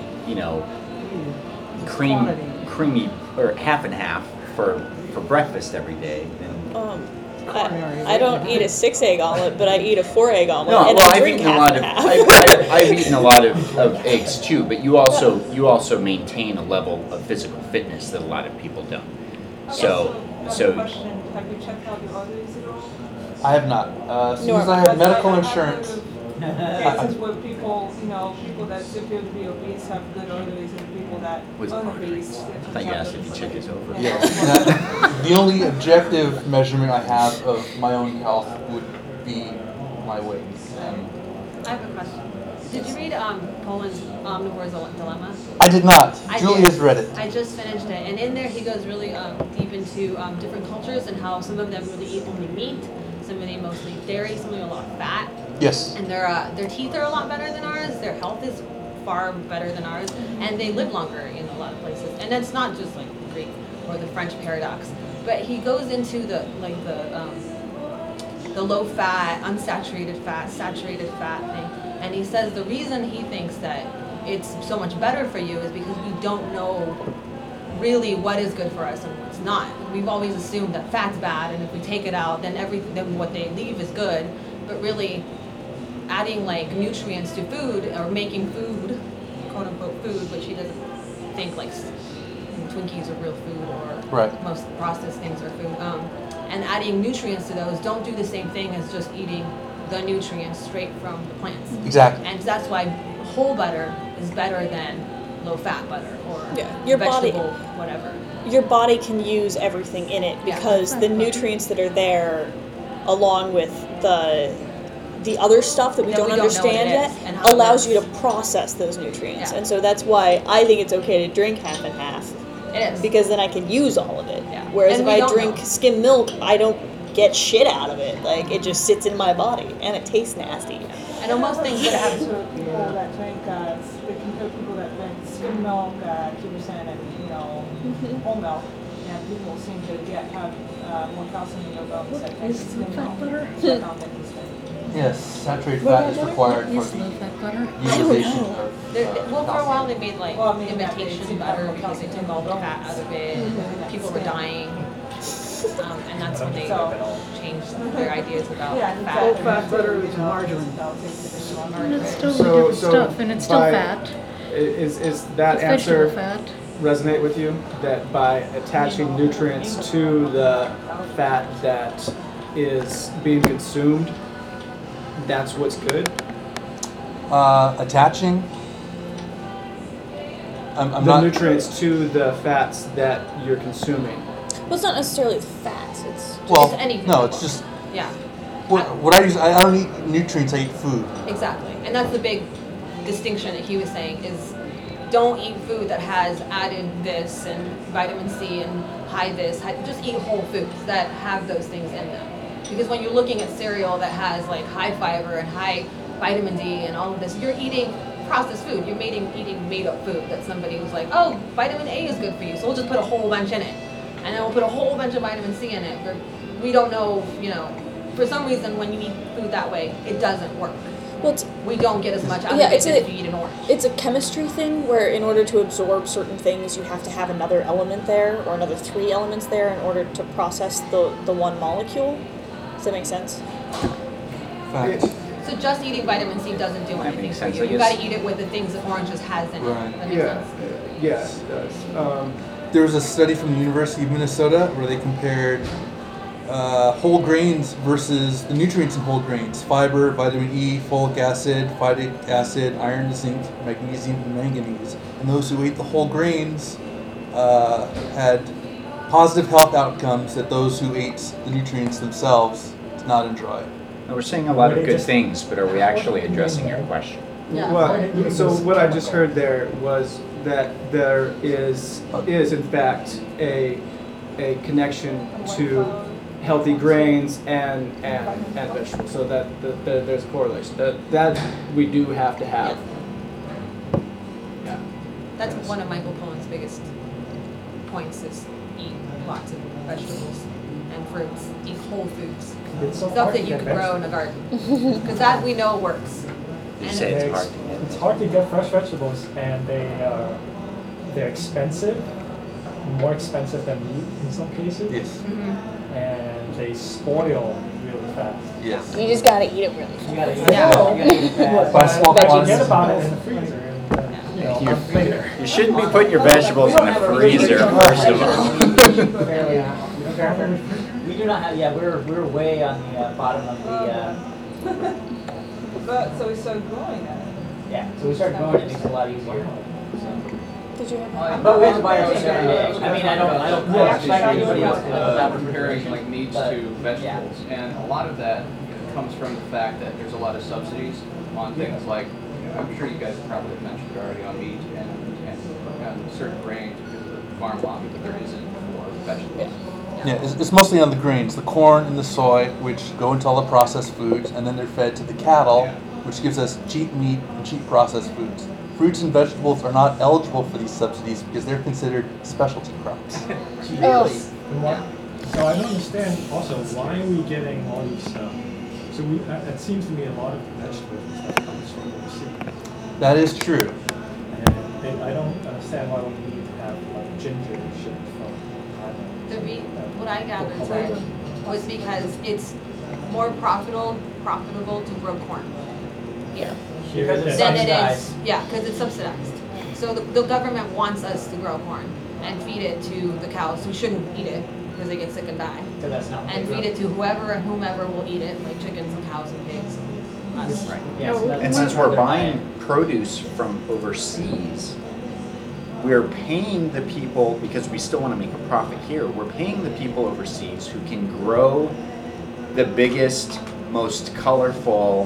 creamy or half and half for breakfast every day, then I don't eat a 6-egg omelet, but I eat a 4-egg omelet, and I drink half and half. I've eaten a lot of eggs too, but you also maintain a level of physical fitness that a lot of people don't. So Question, have you checked out your arteries at all? I have not. As soon as I have medical insurance. Cases where people, people that appear to be obese have good arteries, and people that aren't obese. I thought you asked if you check his over. Yeah. The only objective measurement I have of my own health would be my weight. I have a question. Did you read Poland's Omnivore's Dilemma? I did not. Julie has read it. I just finished it, and in there he goes really deep into different cultures and how some of them really eat only meat, some of them mostly dairy, some of them a lot of fat. Yes. And their teeth are a lot better than ours. Their health is far better than ours, and they live longer in a lot of places. And that's not just like the Greek or the French paradox, but he goes into the low fat, unsaturated fat, saturated fat thing, and he says the reason he thinks that it's so much better for you is because we don't know really what is good for us and what's not. We've always assumed that fat's bad, and if we take it out, then then what they leave is good. But really, adding like nutrients to food or making food, quote unquote food, which he doesn't think like Twinkies are real food or most processed things are food. And adding nutrients to those don't do the same thing as just eating the nutrients straight from the plants. Exactly. And that's why whole butter is better than low-fat butter or your vegetable, whatever. Your body can use everything in it because the nutrients that are there, along with the other stuff that we don't understand yet, allows you to process those nutrients. And so that's why I think it's okay to drink half and half. It is. Because then I can use all of it. Whereas if I drink skim milk, I don't get shit out of it. Like, it just sits in my body, and it tastes nasty. I know most things that have people that drink, they compare people that drink skim milk, 2%, and whole milk, and people seem to have more calcium in their bones. What is the fat butter? Yes, saturated fat is required for What is the the fat butter? utilization of. Well, for a while they made like Well, I mean, imitation butter because they took all the fat out of it. People were dying, and that's when they changed their ideas about Full fat. fat butter is margarine. And it's still the different stuff, and it's still by- fat. Is that It's answer vegetable fat. resonate with you? That by attaching nutrients to the fat that is being consumed, that's what's good? Attaching. I'm the not. nutrients to the fats that you're consuming. Well, it's not necessarily fats. It's just Well, anything. no, it's just Yeah, what I use. I don't eat nutrients. I eat food. exactly. And that's the big distinction that he was saying is don't eat food that has added this and vitamin C and high this. Just eat whole foods that have those things in them. Because when you're looking at cereal that has like high fiber and high vitamin D and all of this, you're eating processed food. You're eating made-up food that somebody was like, oh, vitamin A is good for you, so we'll just put a whole bunch in it. And then we'll put a whole bunch of vitamin C in it. We don't know, for some reason when you eat food that way, it doesn't work. Well, we don't get as much out yeah, of it it's as if you eat an orange. It's a chemistry thing where in order to absorb certain things, you have to have another element there or another 3 elements there in order to process the one molecule. Does that make sense? Fact. So just eating vitamin C doesn't do anything for sense, you. I You guess. got to eat it with the things that oranges has in it. Right. That makes sense? Yes, it does. There was a study from the University of Minnesota where they compared whole grains versus the nutrients in whole grains: fiber, vitamin E, folic acid, phytic acid, iron, zinc, magnesium, and manganese. And those who ate the whole grains had positive health outcomes that those who ate the nutrients themselves did not enjoy. Now, we're saying a lot of good things, but are we actually addressing your question? Yeah. Well, so what I just heard there was that there is in fact a connection to healthy grains and vegetables, so that there's a correlation. That we do have to have. Yeah. That's one of Michael Pollan's biggest points is eat lots of vegetables and fruits, eat whole foods. It's so Stuff hard that to you get can grow in a garden. Because that we know works. You And say it's It's- hard to get. It's hard to get fresh vegetables, and they're expensive, more expensive than meat in some cases. Yes. Mhm. And they spoil really fast. Yes. You just gotta eat it really You gotta eat Yeah. it. You gotta eat it fast. By small But you quantities. get about it in the freezer, and a month later. You shouldn't be putting your vegetables in the freezer, first of all. We do not have, we're way on the bottom of the, But, so we started growing it. yeah, so we started growing it, makes it a lot easier. Did you have But we have to buy ours every day. I mean, I don't expect anybody else to do that. Comparing like meats But, to vegetables, and a lot of that comes from the fact that there's a lot of subsidies on things like, I'm sure you guys probably have mentioned it already on meat and certain grains because of the farm lobby, but there isn't for vegetables. Yeah, it's mostly on the grains, the corn and the soy, which go into all the processed foods, and then they're fed to the cattle, which gives us cheap meat and cheap processed foods. Fruits and vegetables are not eligible for these subsidies because they're considered specialty crops. Oh. So I don't understand also, why are we getting all these, so it seems to me a lot of vegetables and stuff comes from overseas. That is true. And I don't understand why we need to have like ginger shipped from Thailand. what I gathered was because it's more profitable to grow corn here Because it's than it subsidized. is, yeah, because it's subsidized. So the government wants us to grow corn and feed it to the cows who shouldn't eat it because they get sick and die. So that's not. And feed it to whoever and whomever will eat it, like chickens and cows and pigs and us. Right. Yeah, so that's And since why we're they're buying produce from overseas, we're paying the people, because we still want to make a profit here, we're paying the people overseas who can grow the biggest, most colorful,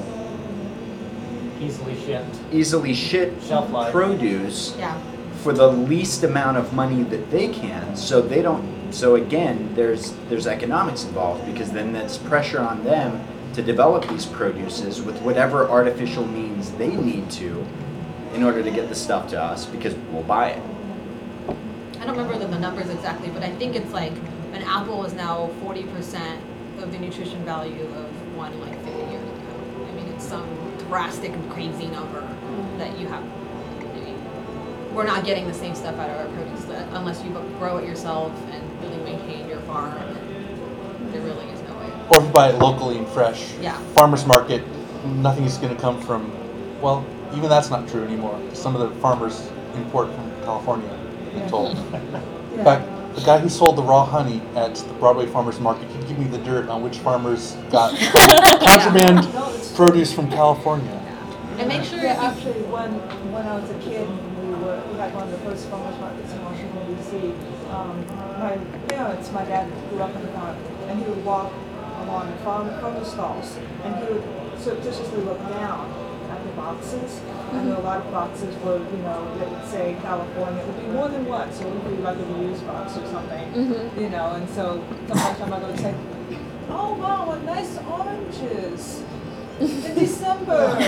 easily shipped shelf life produce Yeah. for the least amount of money that they can, so they don't. So again, there's economics involved, because then that's pressure on them to develop these produces with whatever artificial means they need to in order to get the stuff to us, because we'll buy it. And don't remember the numbers exactly, but I think it's like an apple is now 40% of the nutrition value of one like 50 years ago. I mean, it's some drastic and crazy number that you have. I mean, we're not getting the same stuff out of our produce unless you grow it yourself and really maintain your farm. There really is no way. Or if you buy it locally and fresh. Yeah. Farmer's market, nothing is going to come from, well, even that's not true anymore. Some of the farmers import from California, I'm told. In fact, the guy who sold the raw honey at the Broadway Farmers Market, he'd give me the dirt on which farmers got contraband produce from California. And make sure actually when I was a kid, we had one of the first farmers markets in Washington D.C. My parents, my dad grew up in the farm, and he would walk along the farmer stalls, and he would surreptitiously look down at the boxes. And a lot of boxes were, they would say California. It would be more than one, so it would be like a reused box or something, and so sometimes my mother would say, "Oh wow, what nice oranges in December."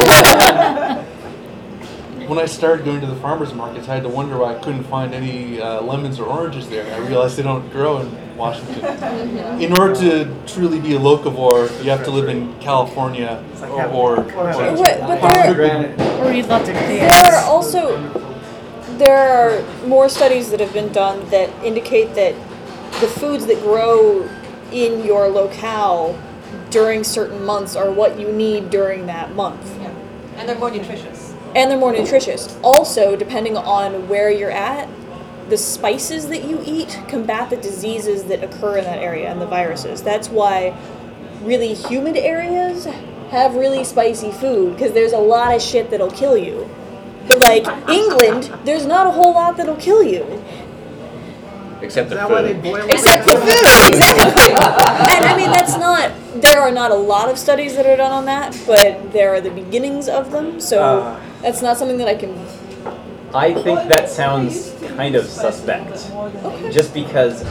When I started going to the farmers markets, I had to wonder why I couldn't find any lemons or oranges there. I realized they don't grow in Washington. In order to truly be a locavore, you have to live in California or you'd love to. There are more studies that have been done that indicate that the foods that grow in your locale during certain months are what you need during that month. Yeah. And they're more nutritious. Also, depending on where you're at, the spices that you eat combat the diseases that occur in that area and the viruses. That's why really humid areas have really spicy food, because there's a lot of shit that'll kill you. But like England, there's not a whole lot that'll kill you. Except the food. Except the food, exactly. And I mean, there are not a lot of studies that are done on that, but there are the beginnings of them, so that's not something that I can... I think that sounds kind of suspect. Okay. Just because,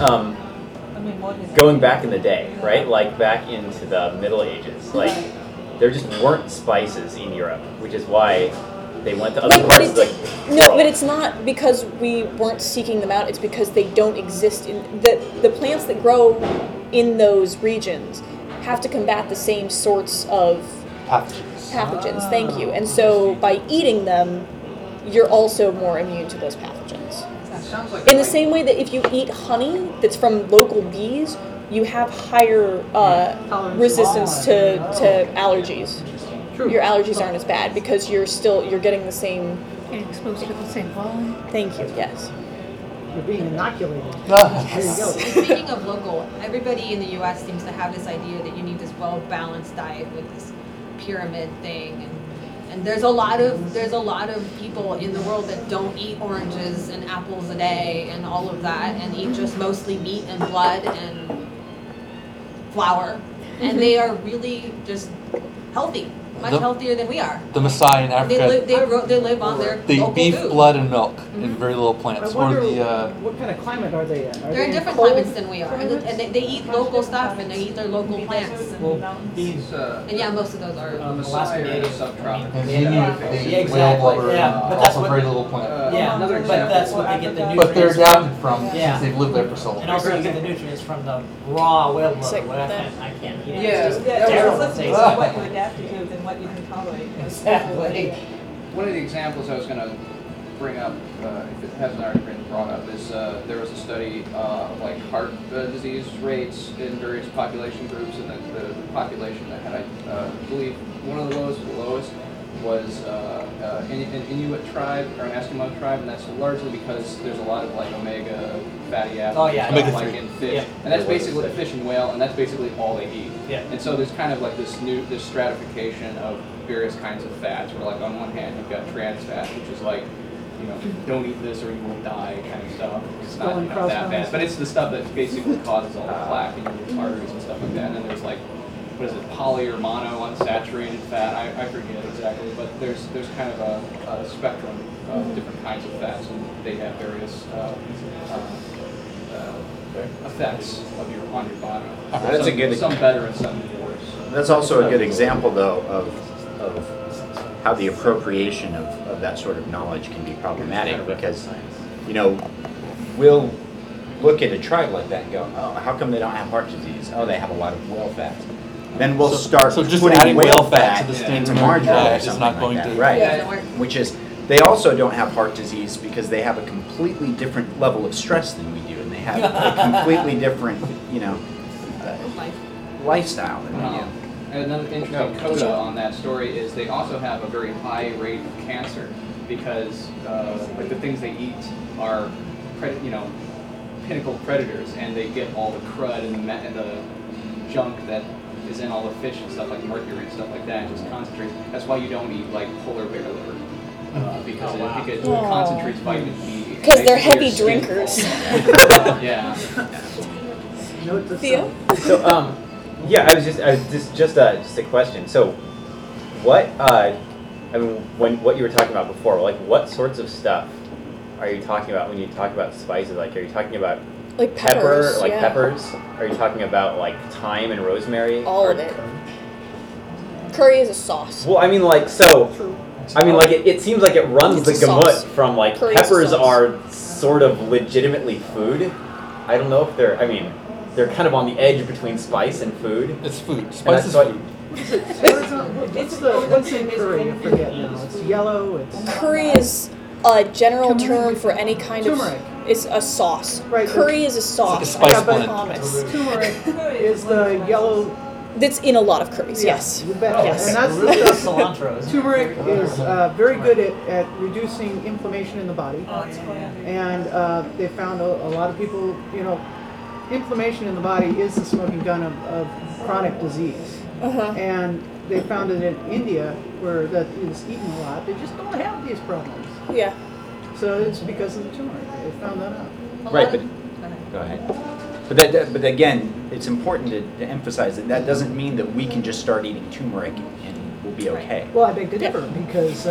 going back in the day, right? Like back into the Middle Ages, like, there just weren't spices in Europe, which is why they went to other parts of the world. No, but it's not because we weren't seeking them out. It's because they don't exist in the plants that grow in those regions have to combat the same sorts of pathogens. Thank you. And so by eating them, you're also more immune to those pathogens. In the same way that if you eat honey that's from local bees, you have higher resistance to allergies. Your allergies aren't as bad because you're getting the same... Getting exposed to the same pollen. Thank you, yes. You're being inoculated. There you go. Speaking of local, everybody in the U.S. seems to have this idea that you need this well-balanced diet with this pyramid thing, and there's a lot of people in the world that don't eat oranges and apples a day and all of that, and eat just mostly meat and blood and flour, and they are really just healthy. Much healthier than we are. The Maasai in Africa. They live on their They local beef, food. blood, and milk and very little plants. I wonder Or what kind of climate are they in? They're in different climates than we are, and they eat local stuff and they eat their local plants. These, And yeah, most of those are. Alaska natives, subtropical. whale blubber, and also very little plant. Another but that's what they get the But they're nutrients adapted from since they've lived there for so long. And also you get the nutrients from the raw whale blubber, what I can't eat it. It's just Yeah, terrible it's taste. what you adapted to than what you can tolerate. Exactly. One of the examples I was going to bring up, if it hasn't already been brought up, is there was a study of like heart disease rates in various population groups, and the population that had, I believe, one of the lowest was an Inuit tribe or an Eskimo tribe, and that's largely because there's a lot of like omega fatty acids like in fish, and that's basically fish and whale, and that's basically all they eat. Yeah. And so there's kind of like this stratification of various kinds of fats, where like on one hand you've got trans fat, which is like, don't eat this or you will die kind of stuff. It's not that bad, but it's the stuff that basically causes all the plaque in your arteries and stuff like that. And then there's like, what is it, poly or mono unsaturated fat? I forget exactly, but there's kind of a spectrum of different kinds of fats, and they have various effects on your body. That's a good. Some better and some worse. That's also a good example, though, of how the appropriation of that sort of knowledge can be problematic, because we'll look at a tribe like that and go, oh, how come they don't have heart disease? Oh, they have a lot of whale fat. Then we'll start so just putting adding whale fat to the into standard margarine diet or is something not like going that. to Right. Yeah. Which is, they also don't have heart disease because they have a completely different level of stress than we do, and they have a completely different, lifestyle than we do. And another interesting coda on that story is they also have a very high rate of cancer because like the things they eat are, pinnacle predators, and they get all the crud and the junk that is in all the fish and stuff like mercury and stuff like that, and just concentrates. That's why you don't eat like polar bear liver because it concentrates vitamin B. Because they're heavy Your skin. drinkers. Yeah. Theo? So, yeah, I was just a question. So, what what you were talking about before, like what sorts of stuff are you talking about when you talk about spices? Like, are you talking about like peppers, peppers? Are you talking about like thyme and rosemary? All of it. Curry is a sauce. Well, I mean, like, so. I mean, like, it seems like it runs the gamut from, like, Curry peppers sauce. are sort of legitimately food. I don't know if they're kind of on the edge between spice and food. It's food. Spice is food. What's in curry? I forget now. It's yellow. It's Curry is a general term for any kind Turmeric. of. It's a sauce. Right. Curry is a sauce. It's like a spice I blend. promise. turmeric is the yellow. That's in a lot of curries. Yes. You bet. Yes. And that's Really the stuff. cilantro. Turmeric is very good at reducing inflammation in the body, and they found a lot of people, inflammation in the body is the smoking gun of chronic disease. And they found it in India, where that is eaten a lot. They just don't have these problems. Yeah. So it's because of the turmeric. They found that out. Right, but go ahead. But again, it's important to emphasize that doesn't mean that we can just start eating turmeric and we'll be okay. Well, I beg to differ because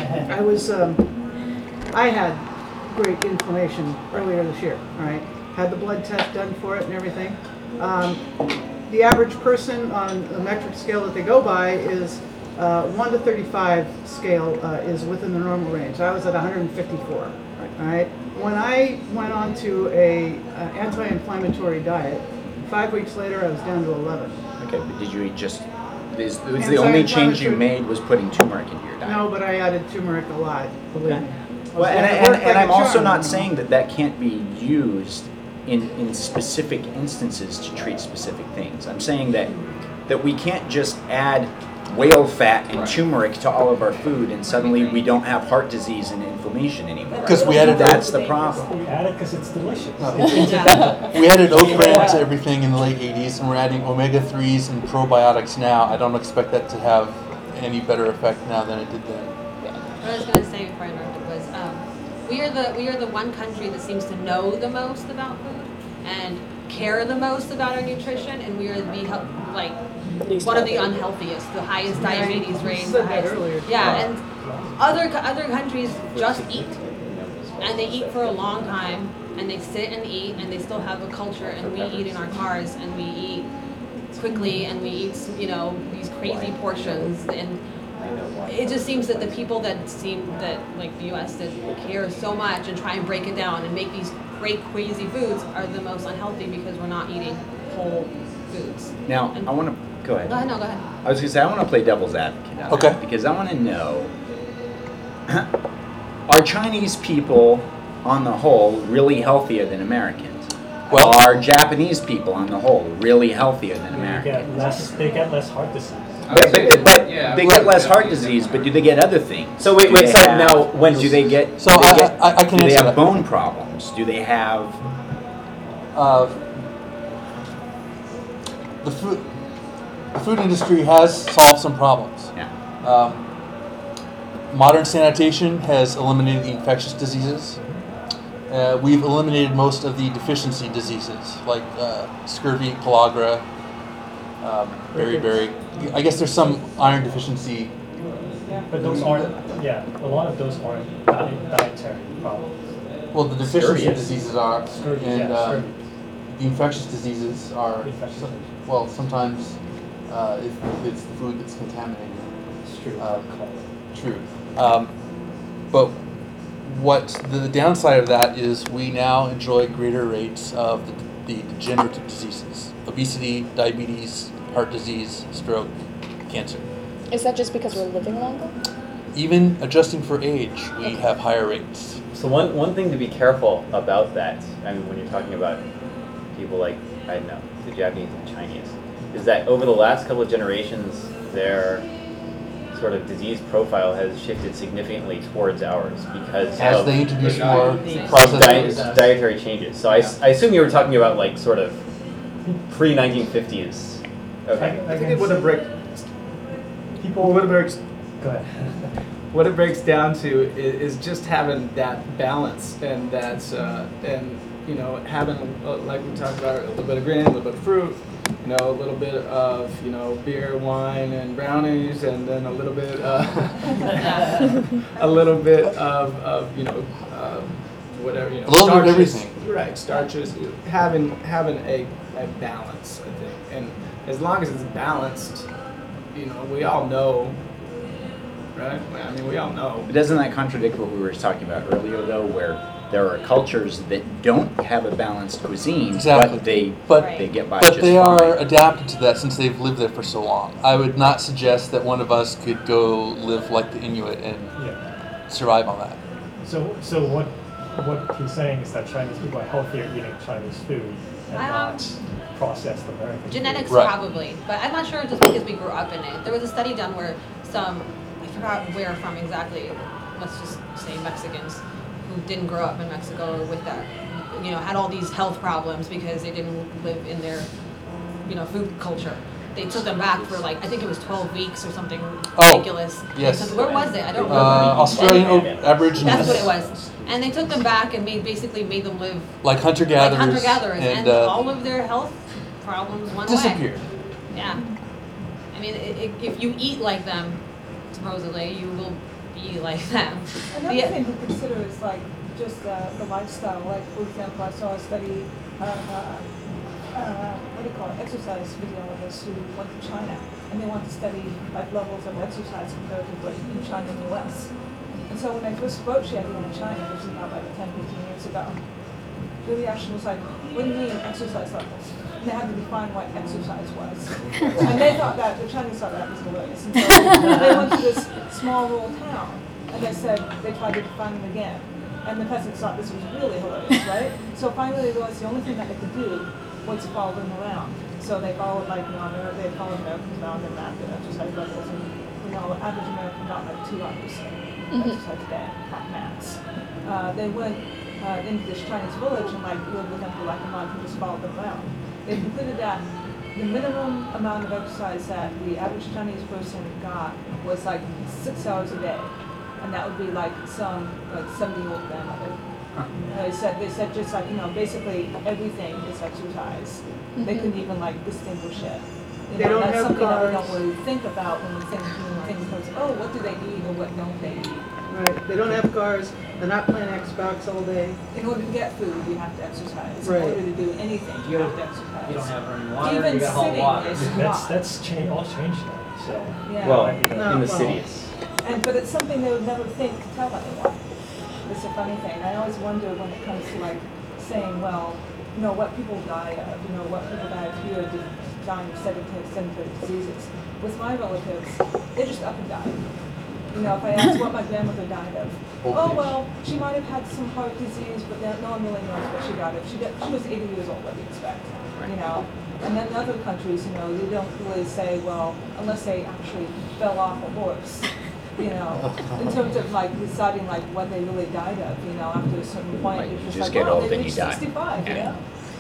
I had great inflammation earlier this year. All right, had the blood test done for it and everything. The average person on the metric scale that they go by is 1 to 35 scale is within the normal range. I was at 154. All right. When I went on to a anti-inflammatory diet, 5 weeks later I was down to 11. Okay, but did you eat just? Was the only change you made was putting turmeric into your diet? No, but I added turmeric a lot. Believe me. Well, and I'm also not saying that can't be used in specific instances to treat specific things. I'm saying that we can't just add whale fat and turmeric to all of our food and suddenly we don't have heart disease and inflammation anymore. Because we added that's the problem. We add it because it's delicious. We added oat bran to everything in the late 80s, and we're adding omega-3s and probiotics now. I don't expect that to have any better effect now than it did then. What I was going to say before I interrupted was we are the one country that seems to know the most about food and care the most about our nutrition, and we are one of the unhealthiest, the highest diabetes rates. Said that earlier. Yeah, and other countries just eat, and they eat for a long time, and they sit and eat, and they still have a culture, and we eat in our cars, and we eat quickly, and we eat these crazy portions, and it just seems that the people that like the U.S. that care so much and try and break it down and make these great crazy foods are the most unhealthy because we're not eating whole foods. Now, I want to go ahead. Go ahead. No, go ahead. I was going to say I want to play devil's advocate. On Okay. that because I want to know: are Chinese people, on the whole, really healthier than Americans? Well, are Japanese people, on the whole, really healthier than Americans? They get less heart disease. But they get less heart disease, but do they get other things? So wait, now when do they get? So I can do they answer have that. bone problems? Do they have? The food industry has solved some problems. Yeah. Modern sanitation has eliminated the infectious diseases. We've eliminated most of the deficiency diseases like scurvy, pellagra, beriberi. I guess there's some iron deficiency. But those aren't, a lot of those aren't dietary problems. Well, the deficiency Scurvy. diseases are, Scurvy, and scurvy. the infectious diseases are, well, sometimes if it's the food that's contaminated. It's true. True. But what the downside of that is, we now enjoy greater rates of the degenerative diseases: obesity, diabetes, heart disease, stroke, cancer. Is that just because we're living longer? Even adjusting for age, we have higher rates. So one thing to be careful about that, I mean, when you're talking about people like, I don't know, the Japanese and Chinese, is that over the last couple of generations, their sort of disease profile has shifted significantly towards ours because as they introduce more processed dietary changes. So I assume you were talking about like sort of pre-1950s. Okay. I think what it breaks. Go ahead. What it breaks down to is just having that balance, and that's and you know, having, like we talked about, a little bit of grain, a little bit of fruit, you know, a little bit of, you know, beer, wine, and brownies, and then a little bit of you know, whatever, you know, a little bit of everything. Right, starches. Having a balance, I think, and as long as it's balanced, you know, we all know. Right? I mean, we all know. But doesn't that contradict what we were talking about earlier, though, where there are cultures that don't have a balanced cuisine, exactly. but they get by just fine? But they are adapted to that since they've lived there for so long. I would not suggest that one of us could go live like the Inuit and survive on that. So what he's saying is that Chinese people are healthier eating Chinese food and not processed American genetics food. Probably, but I'm not sure just because we grew up in it. There was a study done where some, I forgot where from exactly, let's just say Mexicans who didn't grow up in Mexico with that, you know, had all these health problems because they didn't live in their, you know, food culture. They took them back for like, I think it was 12 weeks or something ridiculous. Yes. Where was it? I don't remember. Australian Aborigines. That's what it was. And they took them back and basically made them live like hunter-gatherers. Like hunter-gatherers, and all of their health problems went disappeared. away. Yeah. I mean, if you eat like them, supposedly, you will be like them. Another thing to consider is like just the lifestyle. Like, for example, I saw a study of what do you call it, exercise physiologists who went to China, and they want to study like levels of exercise compared to what in China and the US. And so when I first spoke to everyone in China, which is about like 10, 15 years ago, the reaction was like, what do you mean exercise levels? And they had to define what exercise was. And they thought that, the Chinese thought that was hilarious. And so they went to this small rural town, and they said, they tried to define them again. And the peasants thought this was really hilarious, right? So finally they realized the only thing that they could do was to follow them around. So they followed like, you know, they followed Americans around and mapped their exercise levels. And, you know, average American got like 2 hours exercise a day, at max. They went into this Chinese village and like lived with them for like a month and just followed them around. They concluded that the minimum amount of exercise that the average Chinese person got was like 6 hours a day. And that would be like some like 70-year-old grandmother. They said just like, you know, basically everything is exercise. They couldn't even like distinguish it. You know, that's something that we don't really think about when we think because, oh, what do they eat or what don't they eat? Right. They don't have cars. They're not playing Xbox all day. In order to get food, you have to exercise. Right. In order to do anything, you have to exercise. You don't have running water. Even you got hot sitting water. is That's all changed now. So yeah. Well, in the cities. But it's something they would never think to tell anyone. It's a funny thing. I always wonder when it comes to like saying, well, you know, what people die of, you know, what people die of here, dying of sedentary diseases. With my relatives, they just up and die. You know, if I ask what my grandmother died of, oh, well, she might have had some heart disease, but no one really knows what she died of. She was 80 years old, what do you expect? You know? And then in other countries, you know, they don't really say, well, unless they actually fell off a horse. You know, in terms of like deciding like what they really died of, you know, after a certain point, Like, it's just just like, get well, old they and you reached die. 65, you know?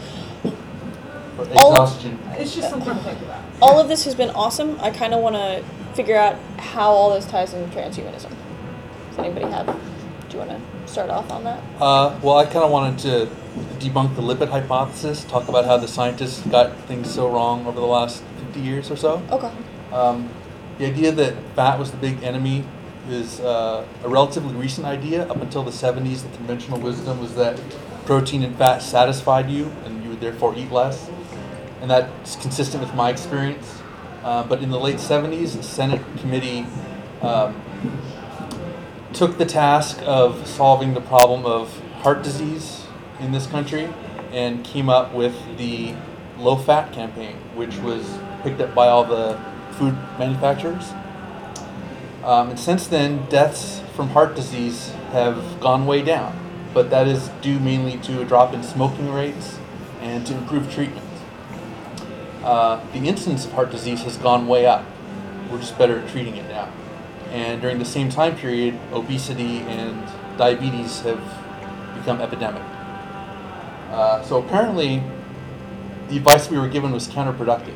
Exhaustion. It's just something to think about. All of this has been awesome. I kind of want to figure out how all this ties into transhumanism. Does anybody have? Do you want to start off on that? Well, I kind of wanted to debunk the lipid hypothesis, talk about how the scientists got things so wrong over the last 50 years or so. Okay. The idea that fat was the big enemy is a relatively recent idea. Up until the 70s, the conventional wisdom was that protein and fat satisfied you, and you would therefore eat less. And that's consistent with my experience. But in the late 70s, the Senate committee took the task of solving the problem of heart disease in this country and came up with the low-fat campaign, which was picked up by all the food manufacturers. And since then, deaths from heart disease have gone way down, but that is due mainly to a drop in smoking rates and to improved treatment. The incidence of heart disease has gone way up. We're just better at treating it now. And during the same time period, obesity and diabetes have become epidemic. So apparently, the advice we were given was counterproductive.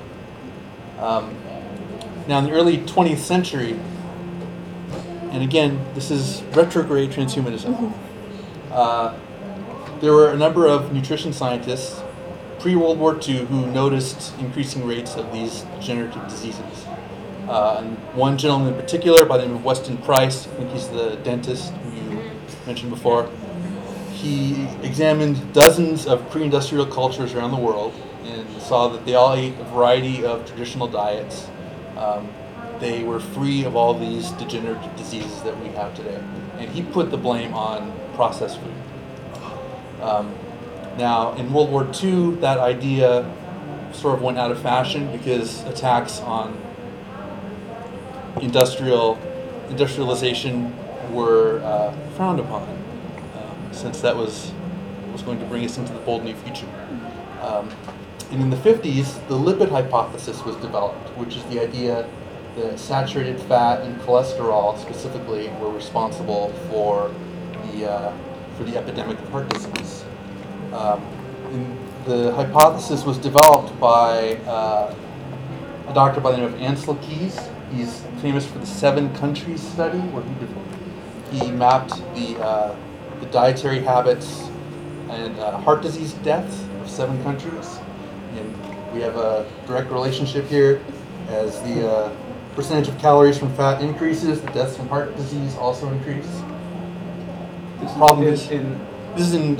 Now, in the early 20th century, and again, this is retrograde transhumanism, there were a number of nutrition scientists pre-World War II who noticed increasing rates of these degenerative diseases. And one gentleman in particular, by the name of Weston Price, I think he's the dentist who you mentioned before, he examined dozens of pre-industrial cultures around the world and saw that they all ate a variety of traditional diets. They were free of all these degenerative diseases that we have today. And he put the blame on processed food. Now, in World War II, that idea sort of went out of fashion because attacks on industrialization were frowned upon, since that was going to bring us into the bold new future. And in the 50s, the lipid hypothesis was developed, which is the idea that saturated fat and cholesterol specifically were responsible for the epidemic of heart disease. And the hypothesis was developed by a doctor by the name of Ancel Keys. He's famous for the 7 countries study, where he mapped the dietary habits and heart disease deaths of 7 countries. And we have a direct relationship here. As the percentage of calories from fat increases, the deaths from heart disease also increase. This is in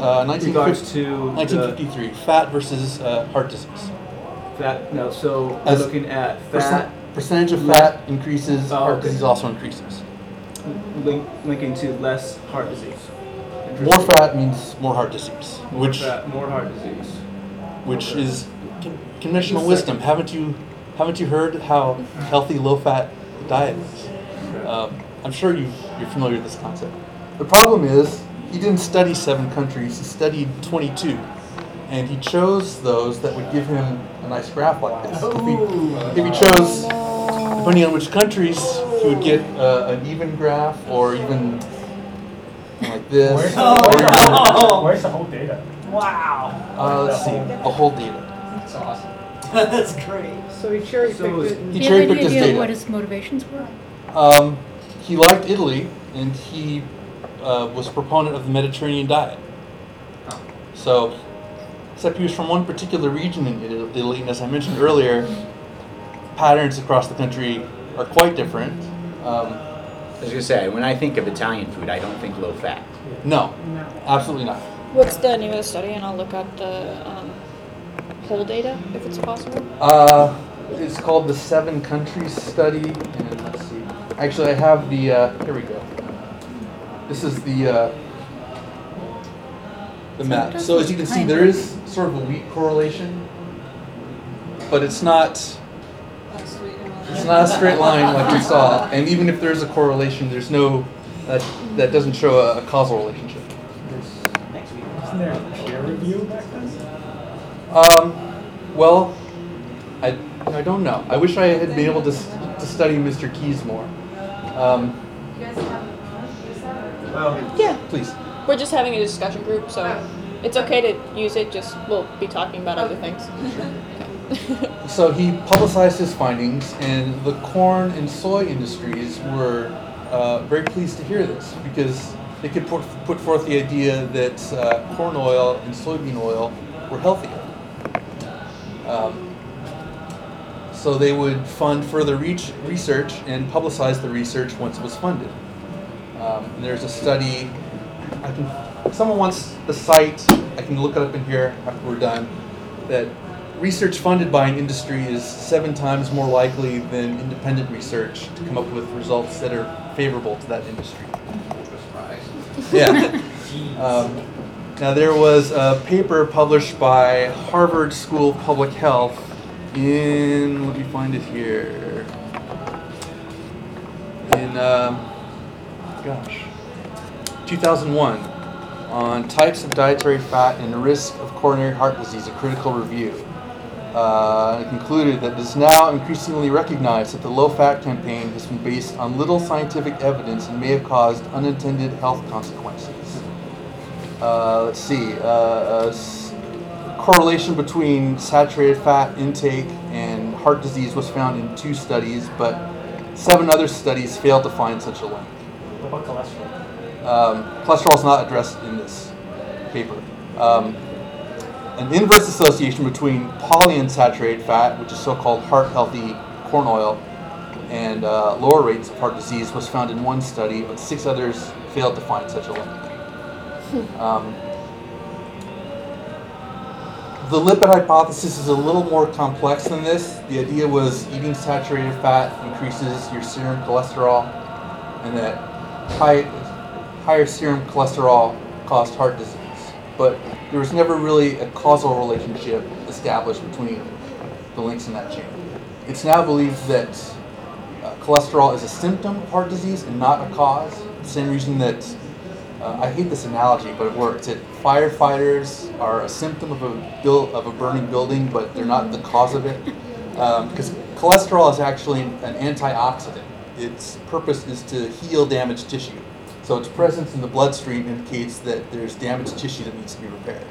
1953. Fat versus heart disease. Fat. No, so we're looking at fat. Percentage of fat increases, heart disease also increases. Linking to less heart disease. More fat means more heart disease. More heart disease. Which is conventional wisdom. Haven't you heard how healthy low-fat diet is? I'm sure you're familiar with this concept. The problem is he didn't study 7 countries. He studied 22, and he chose those that would give him a nice graph like this. If he chose, depending on which countries, he would get an even graph, or even like this. Where's the whole data? Wow. Let's see, the whole data. That's awesome. That's great. So he cherry-picked it. He cherry-picked his data. What his motivations were? He liked Italy, and he was a proponent of the Mediterranean diet. So, except he was from one particular region in Italy, and as I mentioned earlier, patterns across the country are quite different. I was going to say, when I think of Italian food, I don't think low fat. No, absolutely not. What's the name of the study? And I'll look up the whole data, if it's possible. It's called the 7 countries study, and let's see. Actually, I have the, here we go. This is the map. So as you can see, there is sort of a weak correlation, but it's not a straight line like we saw. And even if there is a correlation, there's no, that doesn't show a causal relationship. Isn't there a peer review back then? Well, I don't know. I wish I had been able to study Mr. Keys more. Yeah. Please. We're just having a discussion group, so it's okay to use it, just we'll be talking about other things. So he publicized his findings, and the corn and soy industries were very pleased to hear this, because they could put forth the idea that corn oil and soybean oil were healthier. So they would fund further research and publicize the research once it was funded. And there's a study, if someone wants the site, I can look it up in here after we're done, that research funded by an industry is 7 times more likely than independent research to come up with results that are favorable to that industry. Yeah. Now there was a paper published by Harvard School of Public Health in, let me find it here, in 2001 on types of dietary fat and the risk of coronary heart disease, a critical review. It concluded that it is now increasingly recognized that the low-fat campaign has been based on little scientific evidence and may have caused unintended health consequences. Let's see, correlation between saturated fat intake and heart disease was found in 2 studies, but 7 other studies failed to find such a link. What about cholesterol? Cholesterol is not addressed in this paper. An inverse association between polyunsaturated fat, which is so-called heart-healthy corn oil, and lower rates of heart disease was found in 1 study, but 6 others failed to find such a link. The lipid hypothesis is a little more complex than this. The idea was eating saturated fat increases your serum cholesterol, and that higher serum cholesterol caused heart disease. But there was never really a causal relationship established between the links in that chain. It's now believed that cholesterol is a symptom of heart disease and not a cause. The same reason that I hate this analogy, but it works. That firefighters are a symptom of a burning building, but they're not the cause of it. Because cholesterol is actually an antioxidant. Its purpose is to heal damaged tissue. So its presence in the bloodstream indicates that there's damaged tissue that needs to be repaired.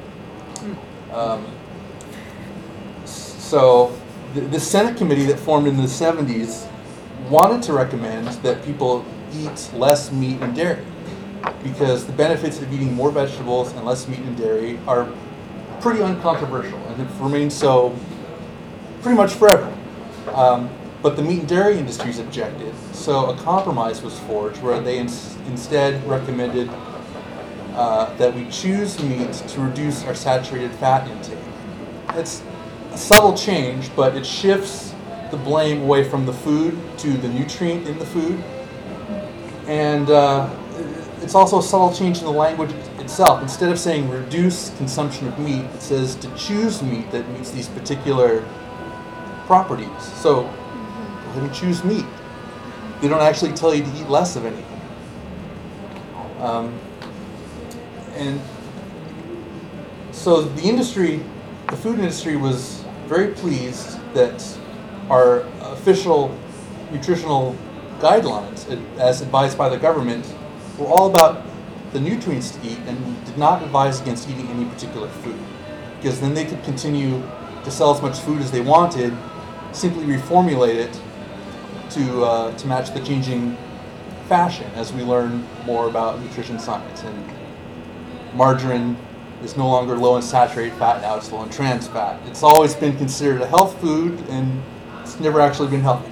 So the Senate committee that formed in the 70s wanted to recommend that people eat less meat and dairy, because the benefits of eating more vegetables and less meat and dairy are pretty uncontroversial and have remained so pretty much forever. But the meat and dairy industries objected, so a compromise was forged where they instead recommended that we choose meat to reduce our saturated fat intake. It's a subtle change, but it shifts the blame away from the food to the nutrient in the food. And it's also a subtle change in the language itself. Instead of saying reduce consumption of meat, it says to choose meat that meets these particular properties. So go ahead and choose meat. They don't actually tell you to eat less of anything. And so the food industry was very pleased that our official nutritional guidelines, as advised by the government, were all about the nutrients to eat and did not advise against eating any particular food, because then they could continue to sell as much food as they wanted, simply reformulate it to match the changing fashion as we learn more about nutrition science. And margarine is no longer low in saturated fat, now it's low in trans fat. It's always been considered a health food, and it's never actually been healthy.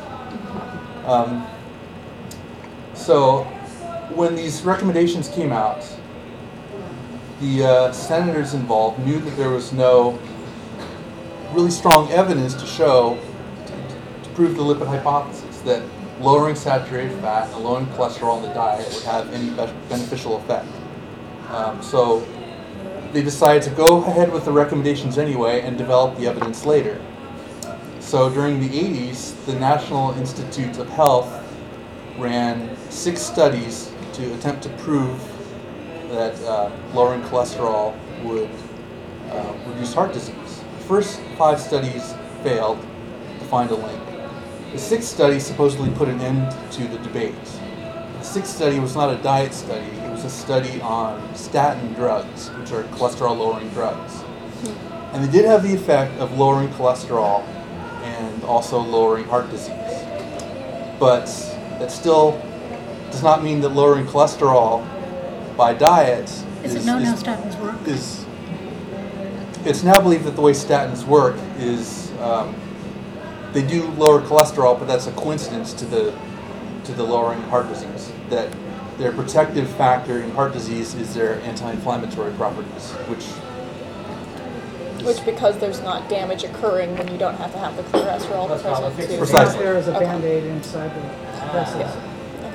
So when these recommendations came out, the senators involved knew that there was no really strong evidence to show, to prove the lipid hypothesis, that lowering saturated fat and lowering cholesterol in the diet would have any beneficial effect. So they decided to go ahead with the recommendations anyway and develop the evidence later. So during the 80s, the National Institutes of Health ran 6 studies to attempt to prove that lowering cholesterol would reduce heart disease. The first 5 studies failed to find a link. The 6th study supposedly put an end to the debate. The 6th study was not a diet study, it was a study on statin drugs, which are cholesterol-lowering drugs. And they did have the effect of lowering cholesterol and also lowering heart disease. But that still does not mean that lowering cholesterol by diet Is it known how statins work? It's now believed that the way statins work is they do lower cholesterol, but that's a coincidence to the lowering heart disease. That their protective factor in heart disease is their anti-inflammatory properties, which because there's not damage occurring, then you don't have to have the cholesterol present. Precisely. There is a Okay. Band-Aid inside the vessels. Yeah. Okay.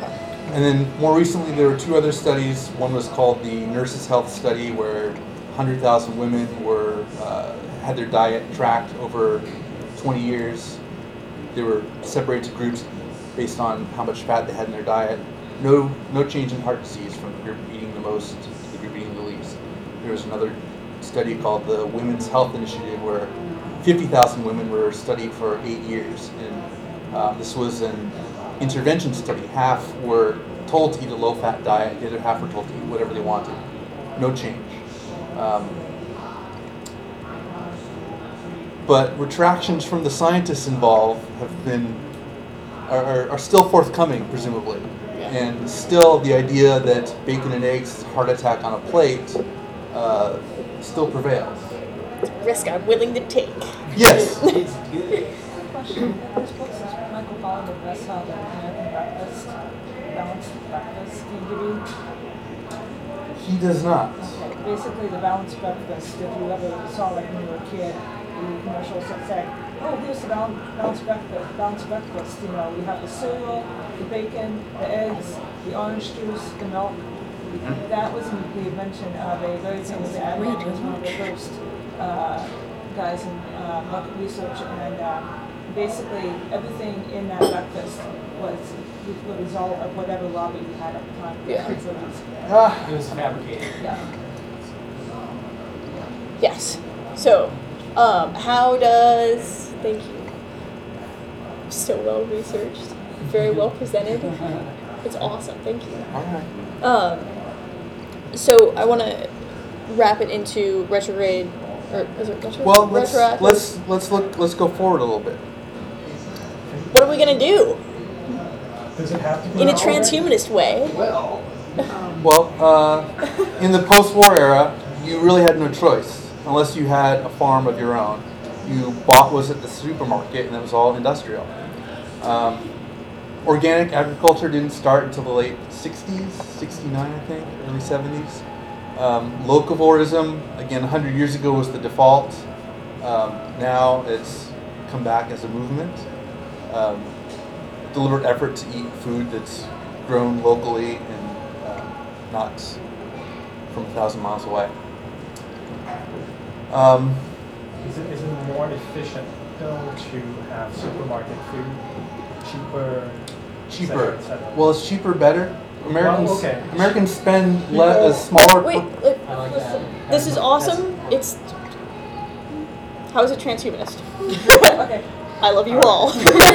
And then more recently, there were 2 other studies. One was called the Nurses' Health Study, where 100,000 women had their diet tracked over 20 years. They were separated to groups based on how much fat they had in their diet. No change in heart disease from the group eating the most to the group eating the least. There was another study called the Women's Health Initiative, where 50,000 women were studied for 8 years. And this was an intervention study. Half were told to eat a low-fat diet, the other half were told to eat whatever they wanted. No change. But retractions from the scientists involved are still forthcoming, presumably. Yeah. And still the idea that bacon and eggs, heart attack on a plate, still prevails. It's a risk I'm willing to take. Yes. Question. Which books does Michael Pollan the best on the American breakfast, balanced breakfast? Can you give me? He does not. Okay. Basically, the balanced breakfast. If you ever saw, like when you were a kid, the commercials that say, "Oh, here's the balanced breakfast. Balanced breakfast. You know, we have the cereal, the bacon, the eggs, the orange juice, the milk." That was the invention of a very famous ad. It was one of the first guys in market research, and basically everything in that breakfast was the result of whatever lobby you had at the time. Yeah. It was fabricated. Yeah. Yes. So, how does... Thank you. So well researched. Very well presented. It's awesome. Thank you. All right. So I want to wrap it into retrograde, or is it retrograde? Well, let's go forward a little bit. What are we gonna do? Does it have to be in a transhumanist way? Well, in the post-war era, you really had no choice unless you had a farm of your own. You bought was at the supermarket, and it was all industrial. Organic agriculture didn't start until the late 60s, 69 I think, early 70s. Locavorism, again, 100 years ago was the default. Now it's come back as a movement. Deliberate effort to eat food that's grown locally and not from 1,000 miles away. Is it more efficient though to have supermarket food? Cheaper. Et cetera? Well, is cheaper better? Americans okay. Americans spend a smaller. Wait, I like that. this is awesome. It's how is it transhumanist? Okay. I love you all.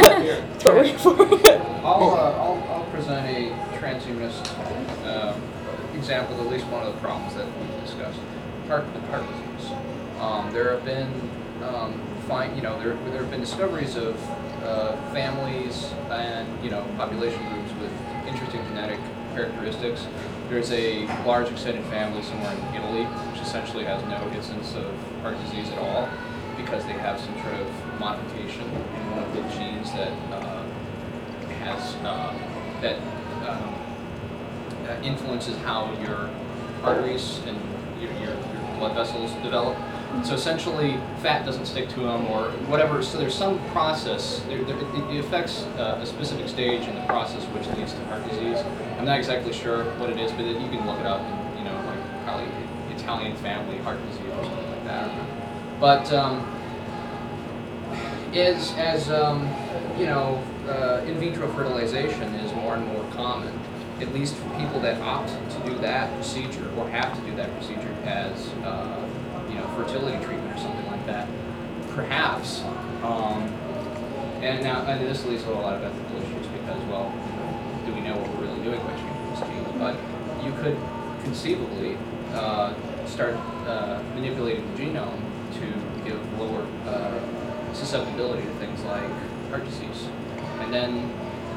I'll present a transhumanist example of at least one of the problems that we discussed. Heart disease. There have been there have been discoveries of families and population groups with interesting genetic characteristics. There's a large extended family somewhere in Italy which essentially has no instance of heart disease at all because they have some sort of modification in one of the genes that influences how your arteries and your blood vessels develop. So essentially, fat doesn't stick to them or whatever. So there's some process. It affects a specific stage in the process which leads to heart disease. I'm not exactly sure what it is, but you can look it up. And, like probably Italian family heart disease or something like that. But in vitro fertilization is more and more common, at least for people that opt to do that procedure or have to do that procedure as fertility treatment or something like that. Perhaps, and this leads to a lot of ethical issues because, well, do we know what we're really doing by changing this gene? But you could conceivably start manipulating the genome to give lower susceptibility to things like heart disease. And then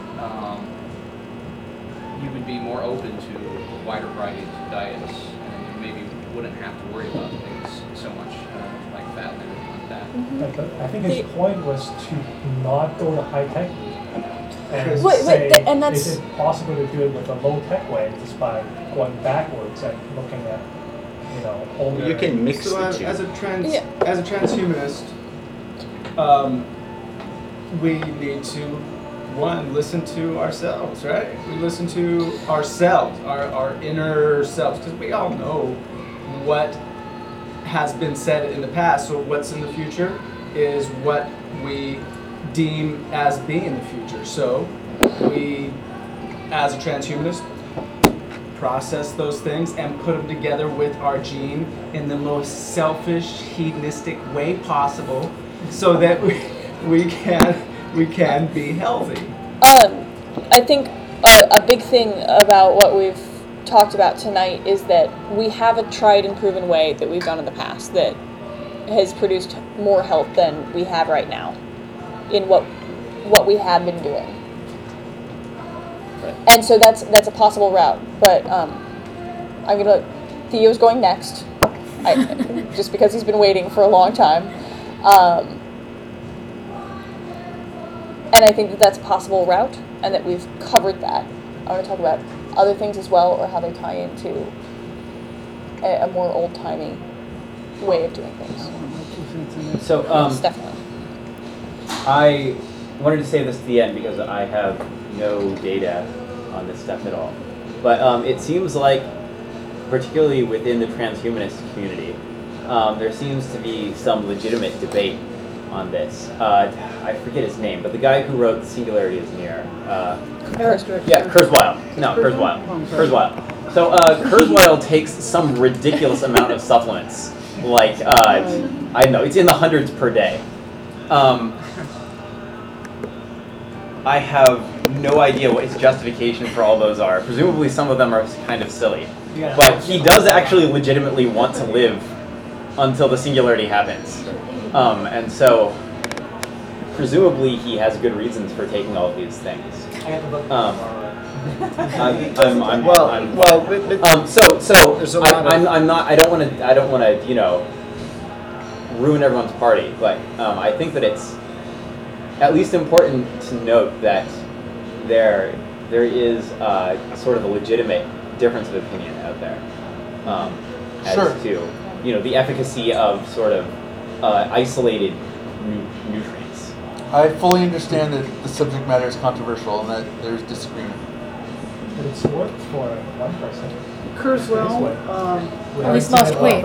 you would be more open to a wider variety of diets and maybe wouldn't have to worry about things so much like fat and everything like that. Mm-hmm. But I think his point was to not go the high-tech route. And is it possible to do it with a low-tech way just by going backwards and looking at, older... You can mix so the two. As a transhumanist, we need to one, listen to ourselves, right? We listen to ourselves, our inner selves, because we all know what has been said in the past. So what's in the future is what we deem as being the future. So we, as a transhumanist, process those things and put them together with our gene in the most selfish, hedonistic way possible, so that we can be healthy. I think a big thing about what we've talked about tonight is that we have a tried and proven way that we've done in the past that has produced more health than we have right now in what we have been doing. And so that's a possible route, but Theo's going next, just because he's been waiting for a long time, and I think that that's a possible route, and that we've covered that. I want to talk about other things as well, or how they tie into a more old-timey way of doing things. So, definitely. I wanted to say this at the end because I have no data on this stuff at all. But it seems like, particularly within the transhumanist community, there seems to be some legitimate debate on this. I forget his name, but the guy who wrote Singularity is Near. Kurzweil. No, Kurzweil. Kurzweil. So Kurzweil takes some ridiculous amount of supplements. Like, I don't know, it's in the hundreds per day. I have no idea what his justification for all those are. Presumably some of them are kind of silly. But he does actually legitimately want to live until the singularity happens. And so, presumably he has good reasons for taking all of these things. I got the book. I don't want to, ruin everyone's party, but I think that it's at least important to note that there is sort of a legitimate difference of opinion out there as to the efficacy of sort of isolated nutrients. I fully understand that the subject matter is controversial and that there's disagreement. But it's worked for one person. Kurzweil. At least lost weight.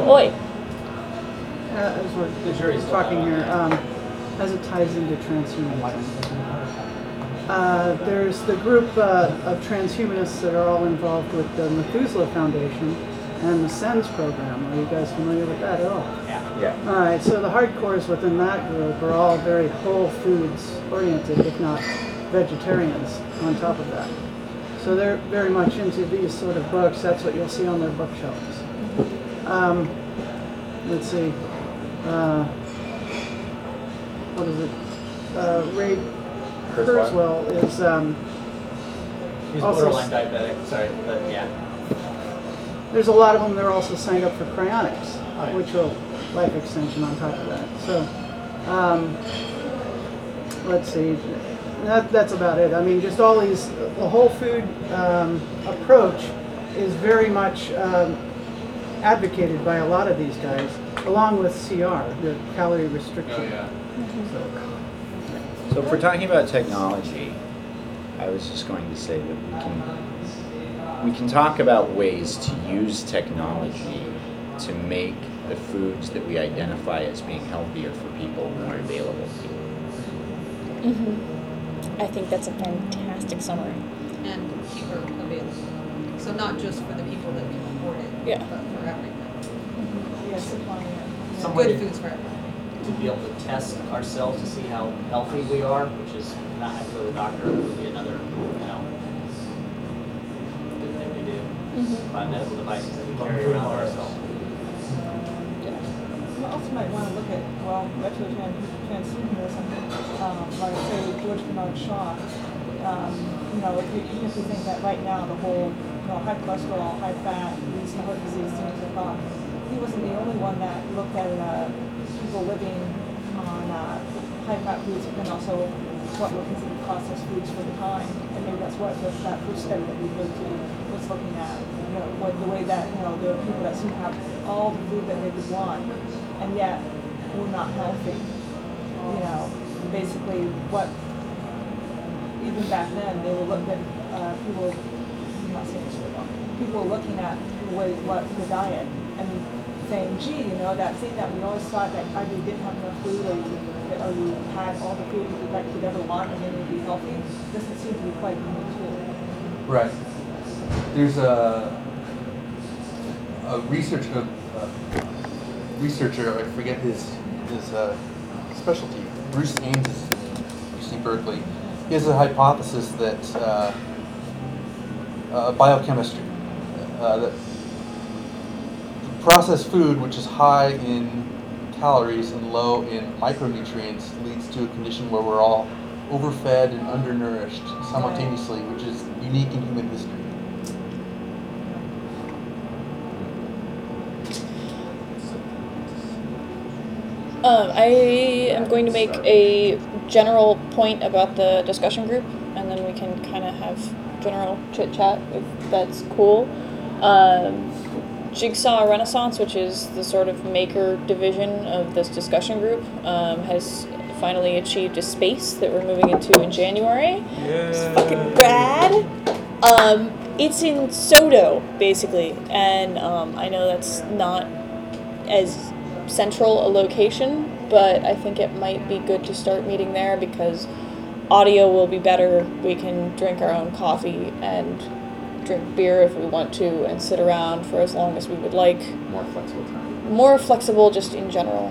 As we're talking here, as it ties into transhumanism. There's the group of transhumanists that are all involved with the Methuselah Foundation and the SENS program. Are you guys familiar with that at all? Yeah. All right, so the hardcores within that group are all very whole foods oriented, if not vegetarians on top of that. So they're very much into these sort of books. That's what you'll see on their bookshelves. Let's see. What is it? Ray Kurzweil is He's also borderline diabetic, sorry, but yeah. There's a lot of them that are also signed up for cryonics, which will life extension on top of that. So, let's see. That's about it. I mean, just all these, the whole food approach is very much advocated by a lot of these guys, along with CR, the calorie restriction. Oh, yeah. So if we're talking about technology, I was just going to say that we can talk about ways to use technology to make the foods that we identify as being healthier for people more available to people. Mm-hmm. I think that's a fantastic summary. And cheaper available. So not just for the people that can afford it, but for everyone. Yeah, supplying it. Good foods for everyone. To be able to test ourselves to see how healthy we are, which is not have to go to the doctor, would be another, good thing to do. By medical devices that we carry around ourselves. You also might want to look at, transhumanism, like say George Bernard Shaw. If you think that right now the whole, high cholesterol, high fat, these heart disease things are thought, he wasn't the only one that looked at people living on high-fat foods, and also what were considered processed foods for the time. And maybe that's what that first study that we went to was looking at. The way that there are people that seem to have all the food that they would want, and yet were not healthy. Basically what even back then, they were looking at, people, I'm not saying this really wrong, people were looking at the diet and saying, gee, that thing that we always thought that either you didn't have enough food or you had all the food that you could ever want and then you'd be healthy, doesn't seem to be quite unique too. Right. There's a researcher, I forget his specialty, Bruce Ames is UC Berkeley. He has a hypothesis that biochemistry, that processed food, which is high in calories and low in micronutrients, leads to a condition where we're all overfed and undernourished simultaneously, which is unique in human history. I am going to make a general point about the discussion group, and then we can kind of have general chit-chat if that's cool. Jigsaw Renaissance, which is the sort of maker division of this discussion group, has finally achieved a space that we're moving into in January. It's fucking rad. It's in Soto, basically, and I know that's not as central a location, but I think it might be good to start meeting there because audio will be better. We can drink our own coffee and drink beer if we want to and sit around for as long as we would like. More flexible time. More flexible just in general.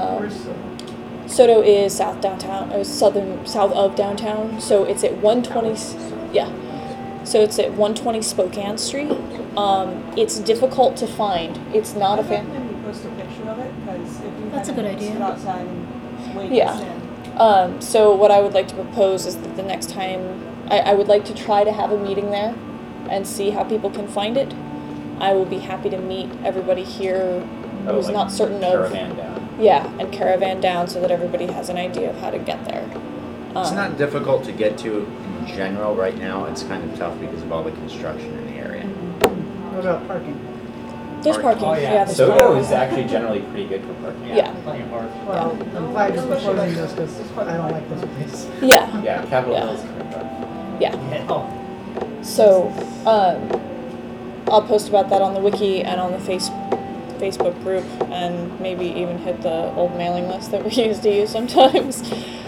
Soto is south of downtown, so it's at 120, yeah. So it's at 120 Spokane Street. It's difficult to find. It's not a fan. Post a picture of it, because if you That's a good idea. Sit outside and wait Yeah. So what I would like to propose is that the next time, I would like to try to have a meeting there and see how people can find it. I will be happy to meet everybody here who's like not certain caravan of... down. Yeah, and caravan down so that everybody has an idea of how to get there. It's not difficult to get to in general right now. It's kind of tough because of all the construction in the area. What about parking? There's parking. Oh, yeah, there's Soto parking. is actually generally pretty good for parking. Yeah. Plenty of parking. Well, I'm glad you're proposing this because I don't like this place. Yeah. Yeah, Capitol Yeah. Hill's kind of dark. Yeah. So, I'll post about that on the wiki and on the Facebook group, and maybe even hit the old mailing list that we used to use sometimes.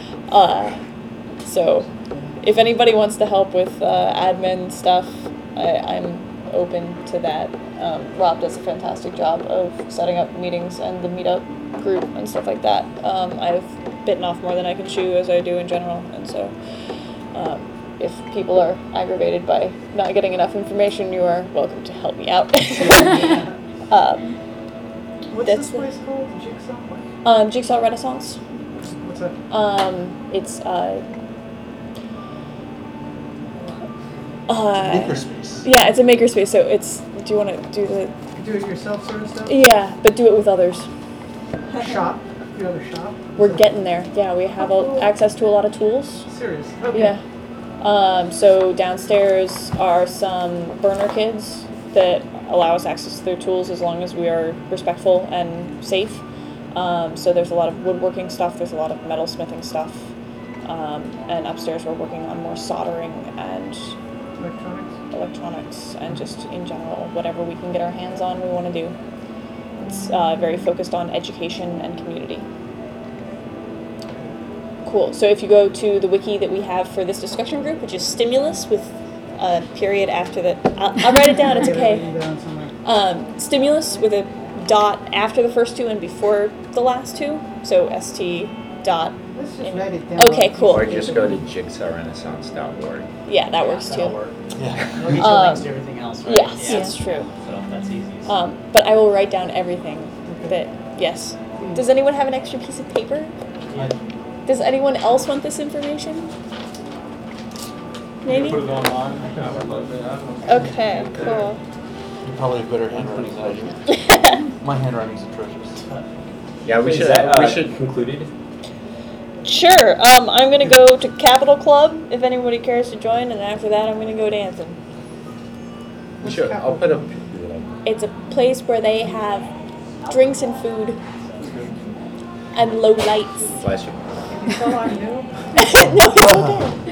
So, if anybody wants to help with admin stuff, I'm open to that. Rob does a fantastic job of setting up meetings and the meetup group and stuff like that. I've bitten off more than I can chew, as I do in general, and so if people are aggravated by not getting enough information, you are welcome to help me out. What's this place called? Jigsaw what? Jigsaw Renaissance. What's that? It's Makerspace. Yeah, it's a makerspace. So it's. Do you want to do the? Do it yourself sort of stuff? Yeah, but do it with others. Shop? You have a shop? We're getting there. Yeah, we have access to a lot of tools. Serious? Okay. Yeah. So downstairs are some burner kids that allow us access to their tools as long as we are respectful and safe. So there's a lot of woodworking stuff. There's a lot of metalsmithing stuff. And upstairs we're working on more soldering and electronics and just in general whatever we can get our hands on we want to do. It's very focused on education and community. Cool. So if you go to the wiki that we have for this discussion group, which is Stimulus with a period after the... I'll write it down, it's okay. Stimulus with a dot after the first two and before the last two. So ST dot... Let's just write it down. Okay, cool. Or just go to jigsawrenaissance.org. Yeah, that works too. Yeah. We'll get you links to everything else, right? Yes, Yeah. that's true. So that's easy. But I will write down everything that, yes. Does anyone have an extra piece of paper? Yeah. Does anyone else want this information? Maybe? Put it online. I would love that. Okay, cool. You probably have better handwriting than I do. My handwriting's atrocious. Yeah, we Is should. that, We should concluded. Sure. I'm gonna go to Capital Club if anybody cares to join, and after that, I'm gonna go dancing. We should. I'll put up. It's a place where they have drinks and food and low lights. Bless you. So I knew. No, it's okay.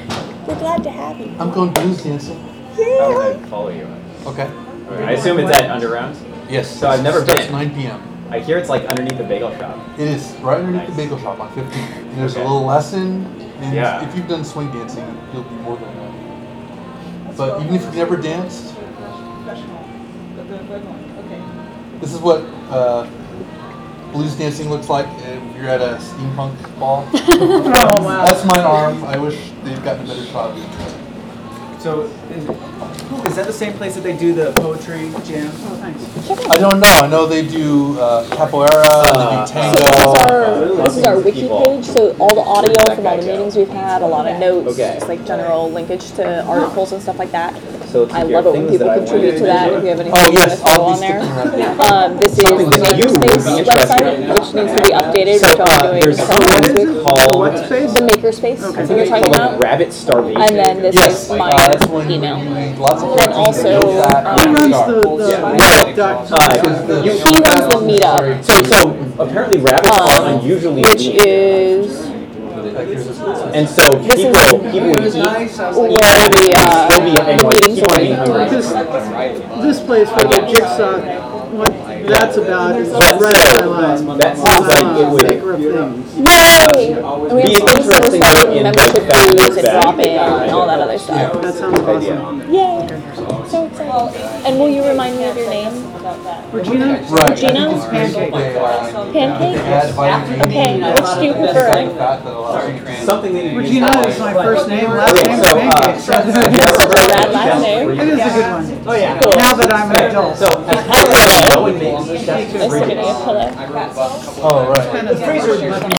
We're glad to have you. I'm going blues dancing. I'm gonna follow you. Okay. I assume it's at Underground? Yes. So I've never Starts been. 9 p.m. I hear it's like underneath the bagel shop. It is right underneath the bagel shop on 15th. And there's a little lesson, and Yeah. if you've done swing dancing, you'll be more than that. But even if you've never danced, Professional, the red one, okay. this is what blues dancing looks like if you're at a steampunk ball. Oh, wow. That's my arm. I wish they'd gotten a better shot of it. So, is that the same place that they do the poetry jam? Oh, thanks. I don't know. I know they do capoeira, they do tango. This is our wiki page, so all the audio from all the meetings we've had, a lot of notes, Okay. just like general linkage to articles and stuff like that. So let's I see love here, it when things people that I contribute to wanted that. to If you have anything Oh, you want yes, to throw I'll be on there. sticking around. This is the Something that you would be Makerspace interested website, in. which needs to be updated, which I'll be doing there's a couple something this week. called What space? The Makerspace Okay. that you're talking called about. Rabbit Starvation. And then this Yes, is my that's when email. you need lots of And then protein. also, Who runs the Yeah. dot? You, He runs the meetup, so apparently rabbits are unusually which weak. is And so this people is would eat. where the They'll be anyway, meetings keep will on be. being hungry. This place where the jigsaw, what that's about is That's right so- in my line. that seems like it would Sacred things. Yay! And we be have spaces interesting for in membership both factors dues and that- drop-in and all that other stuff. That sounds awesome. Yay! So exciting. And will you remind me of your name? Regina? Right. Regina? I think Pancake. Pancake? add vitamin D. Okay, which do you prefer? Fat that allows you to Something that you Regina is my first name, last Okay, name so, Pancake. Such a rad last name. It is a good one. Oh, yeah. Cool. Now that I'm an adult. So, as no one makes Nice to meet you. Hello. Oh, right. The freezer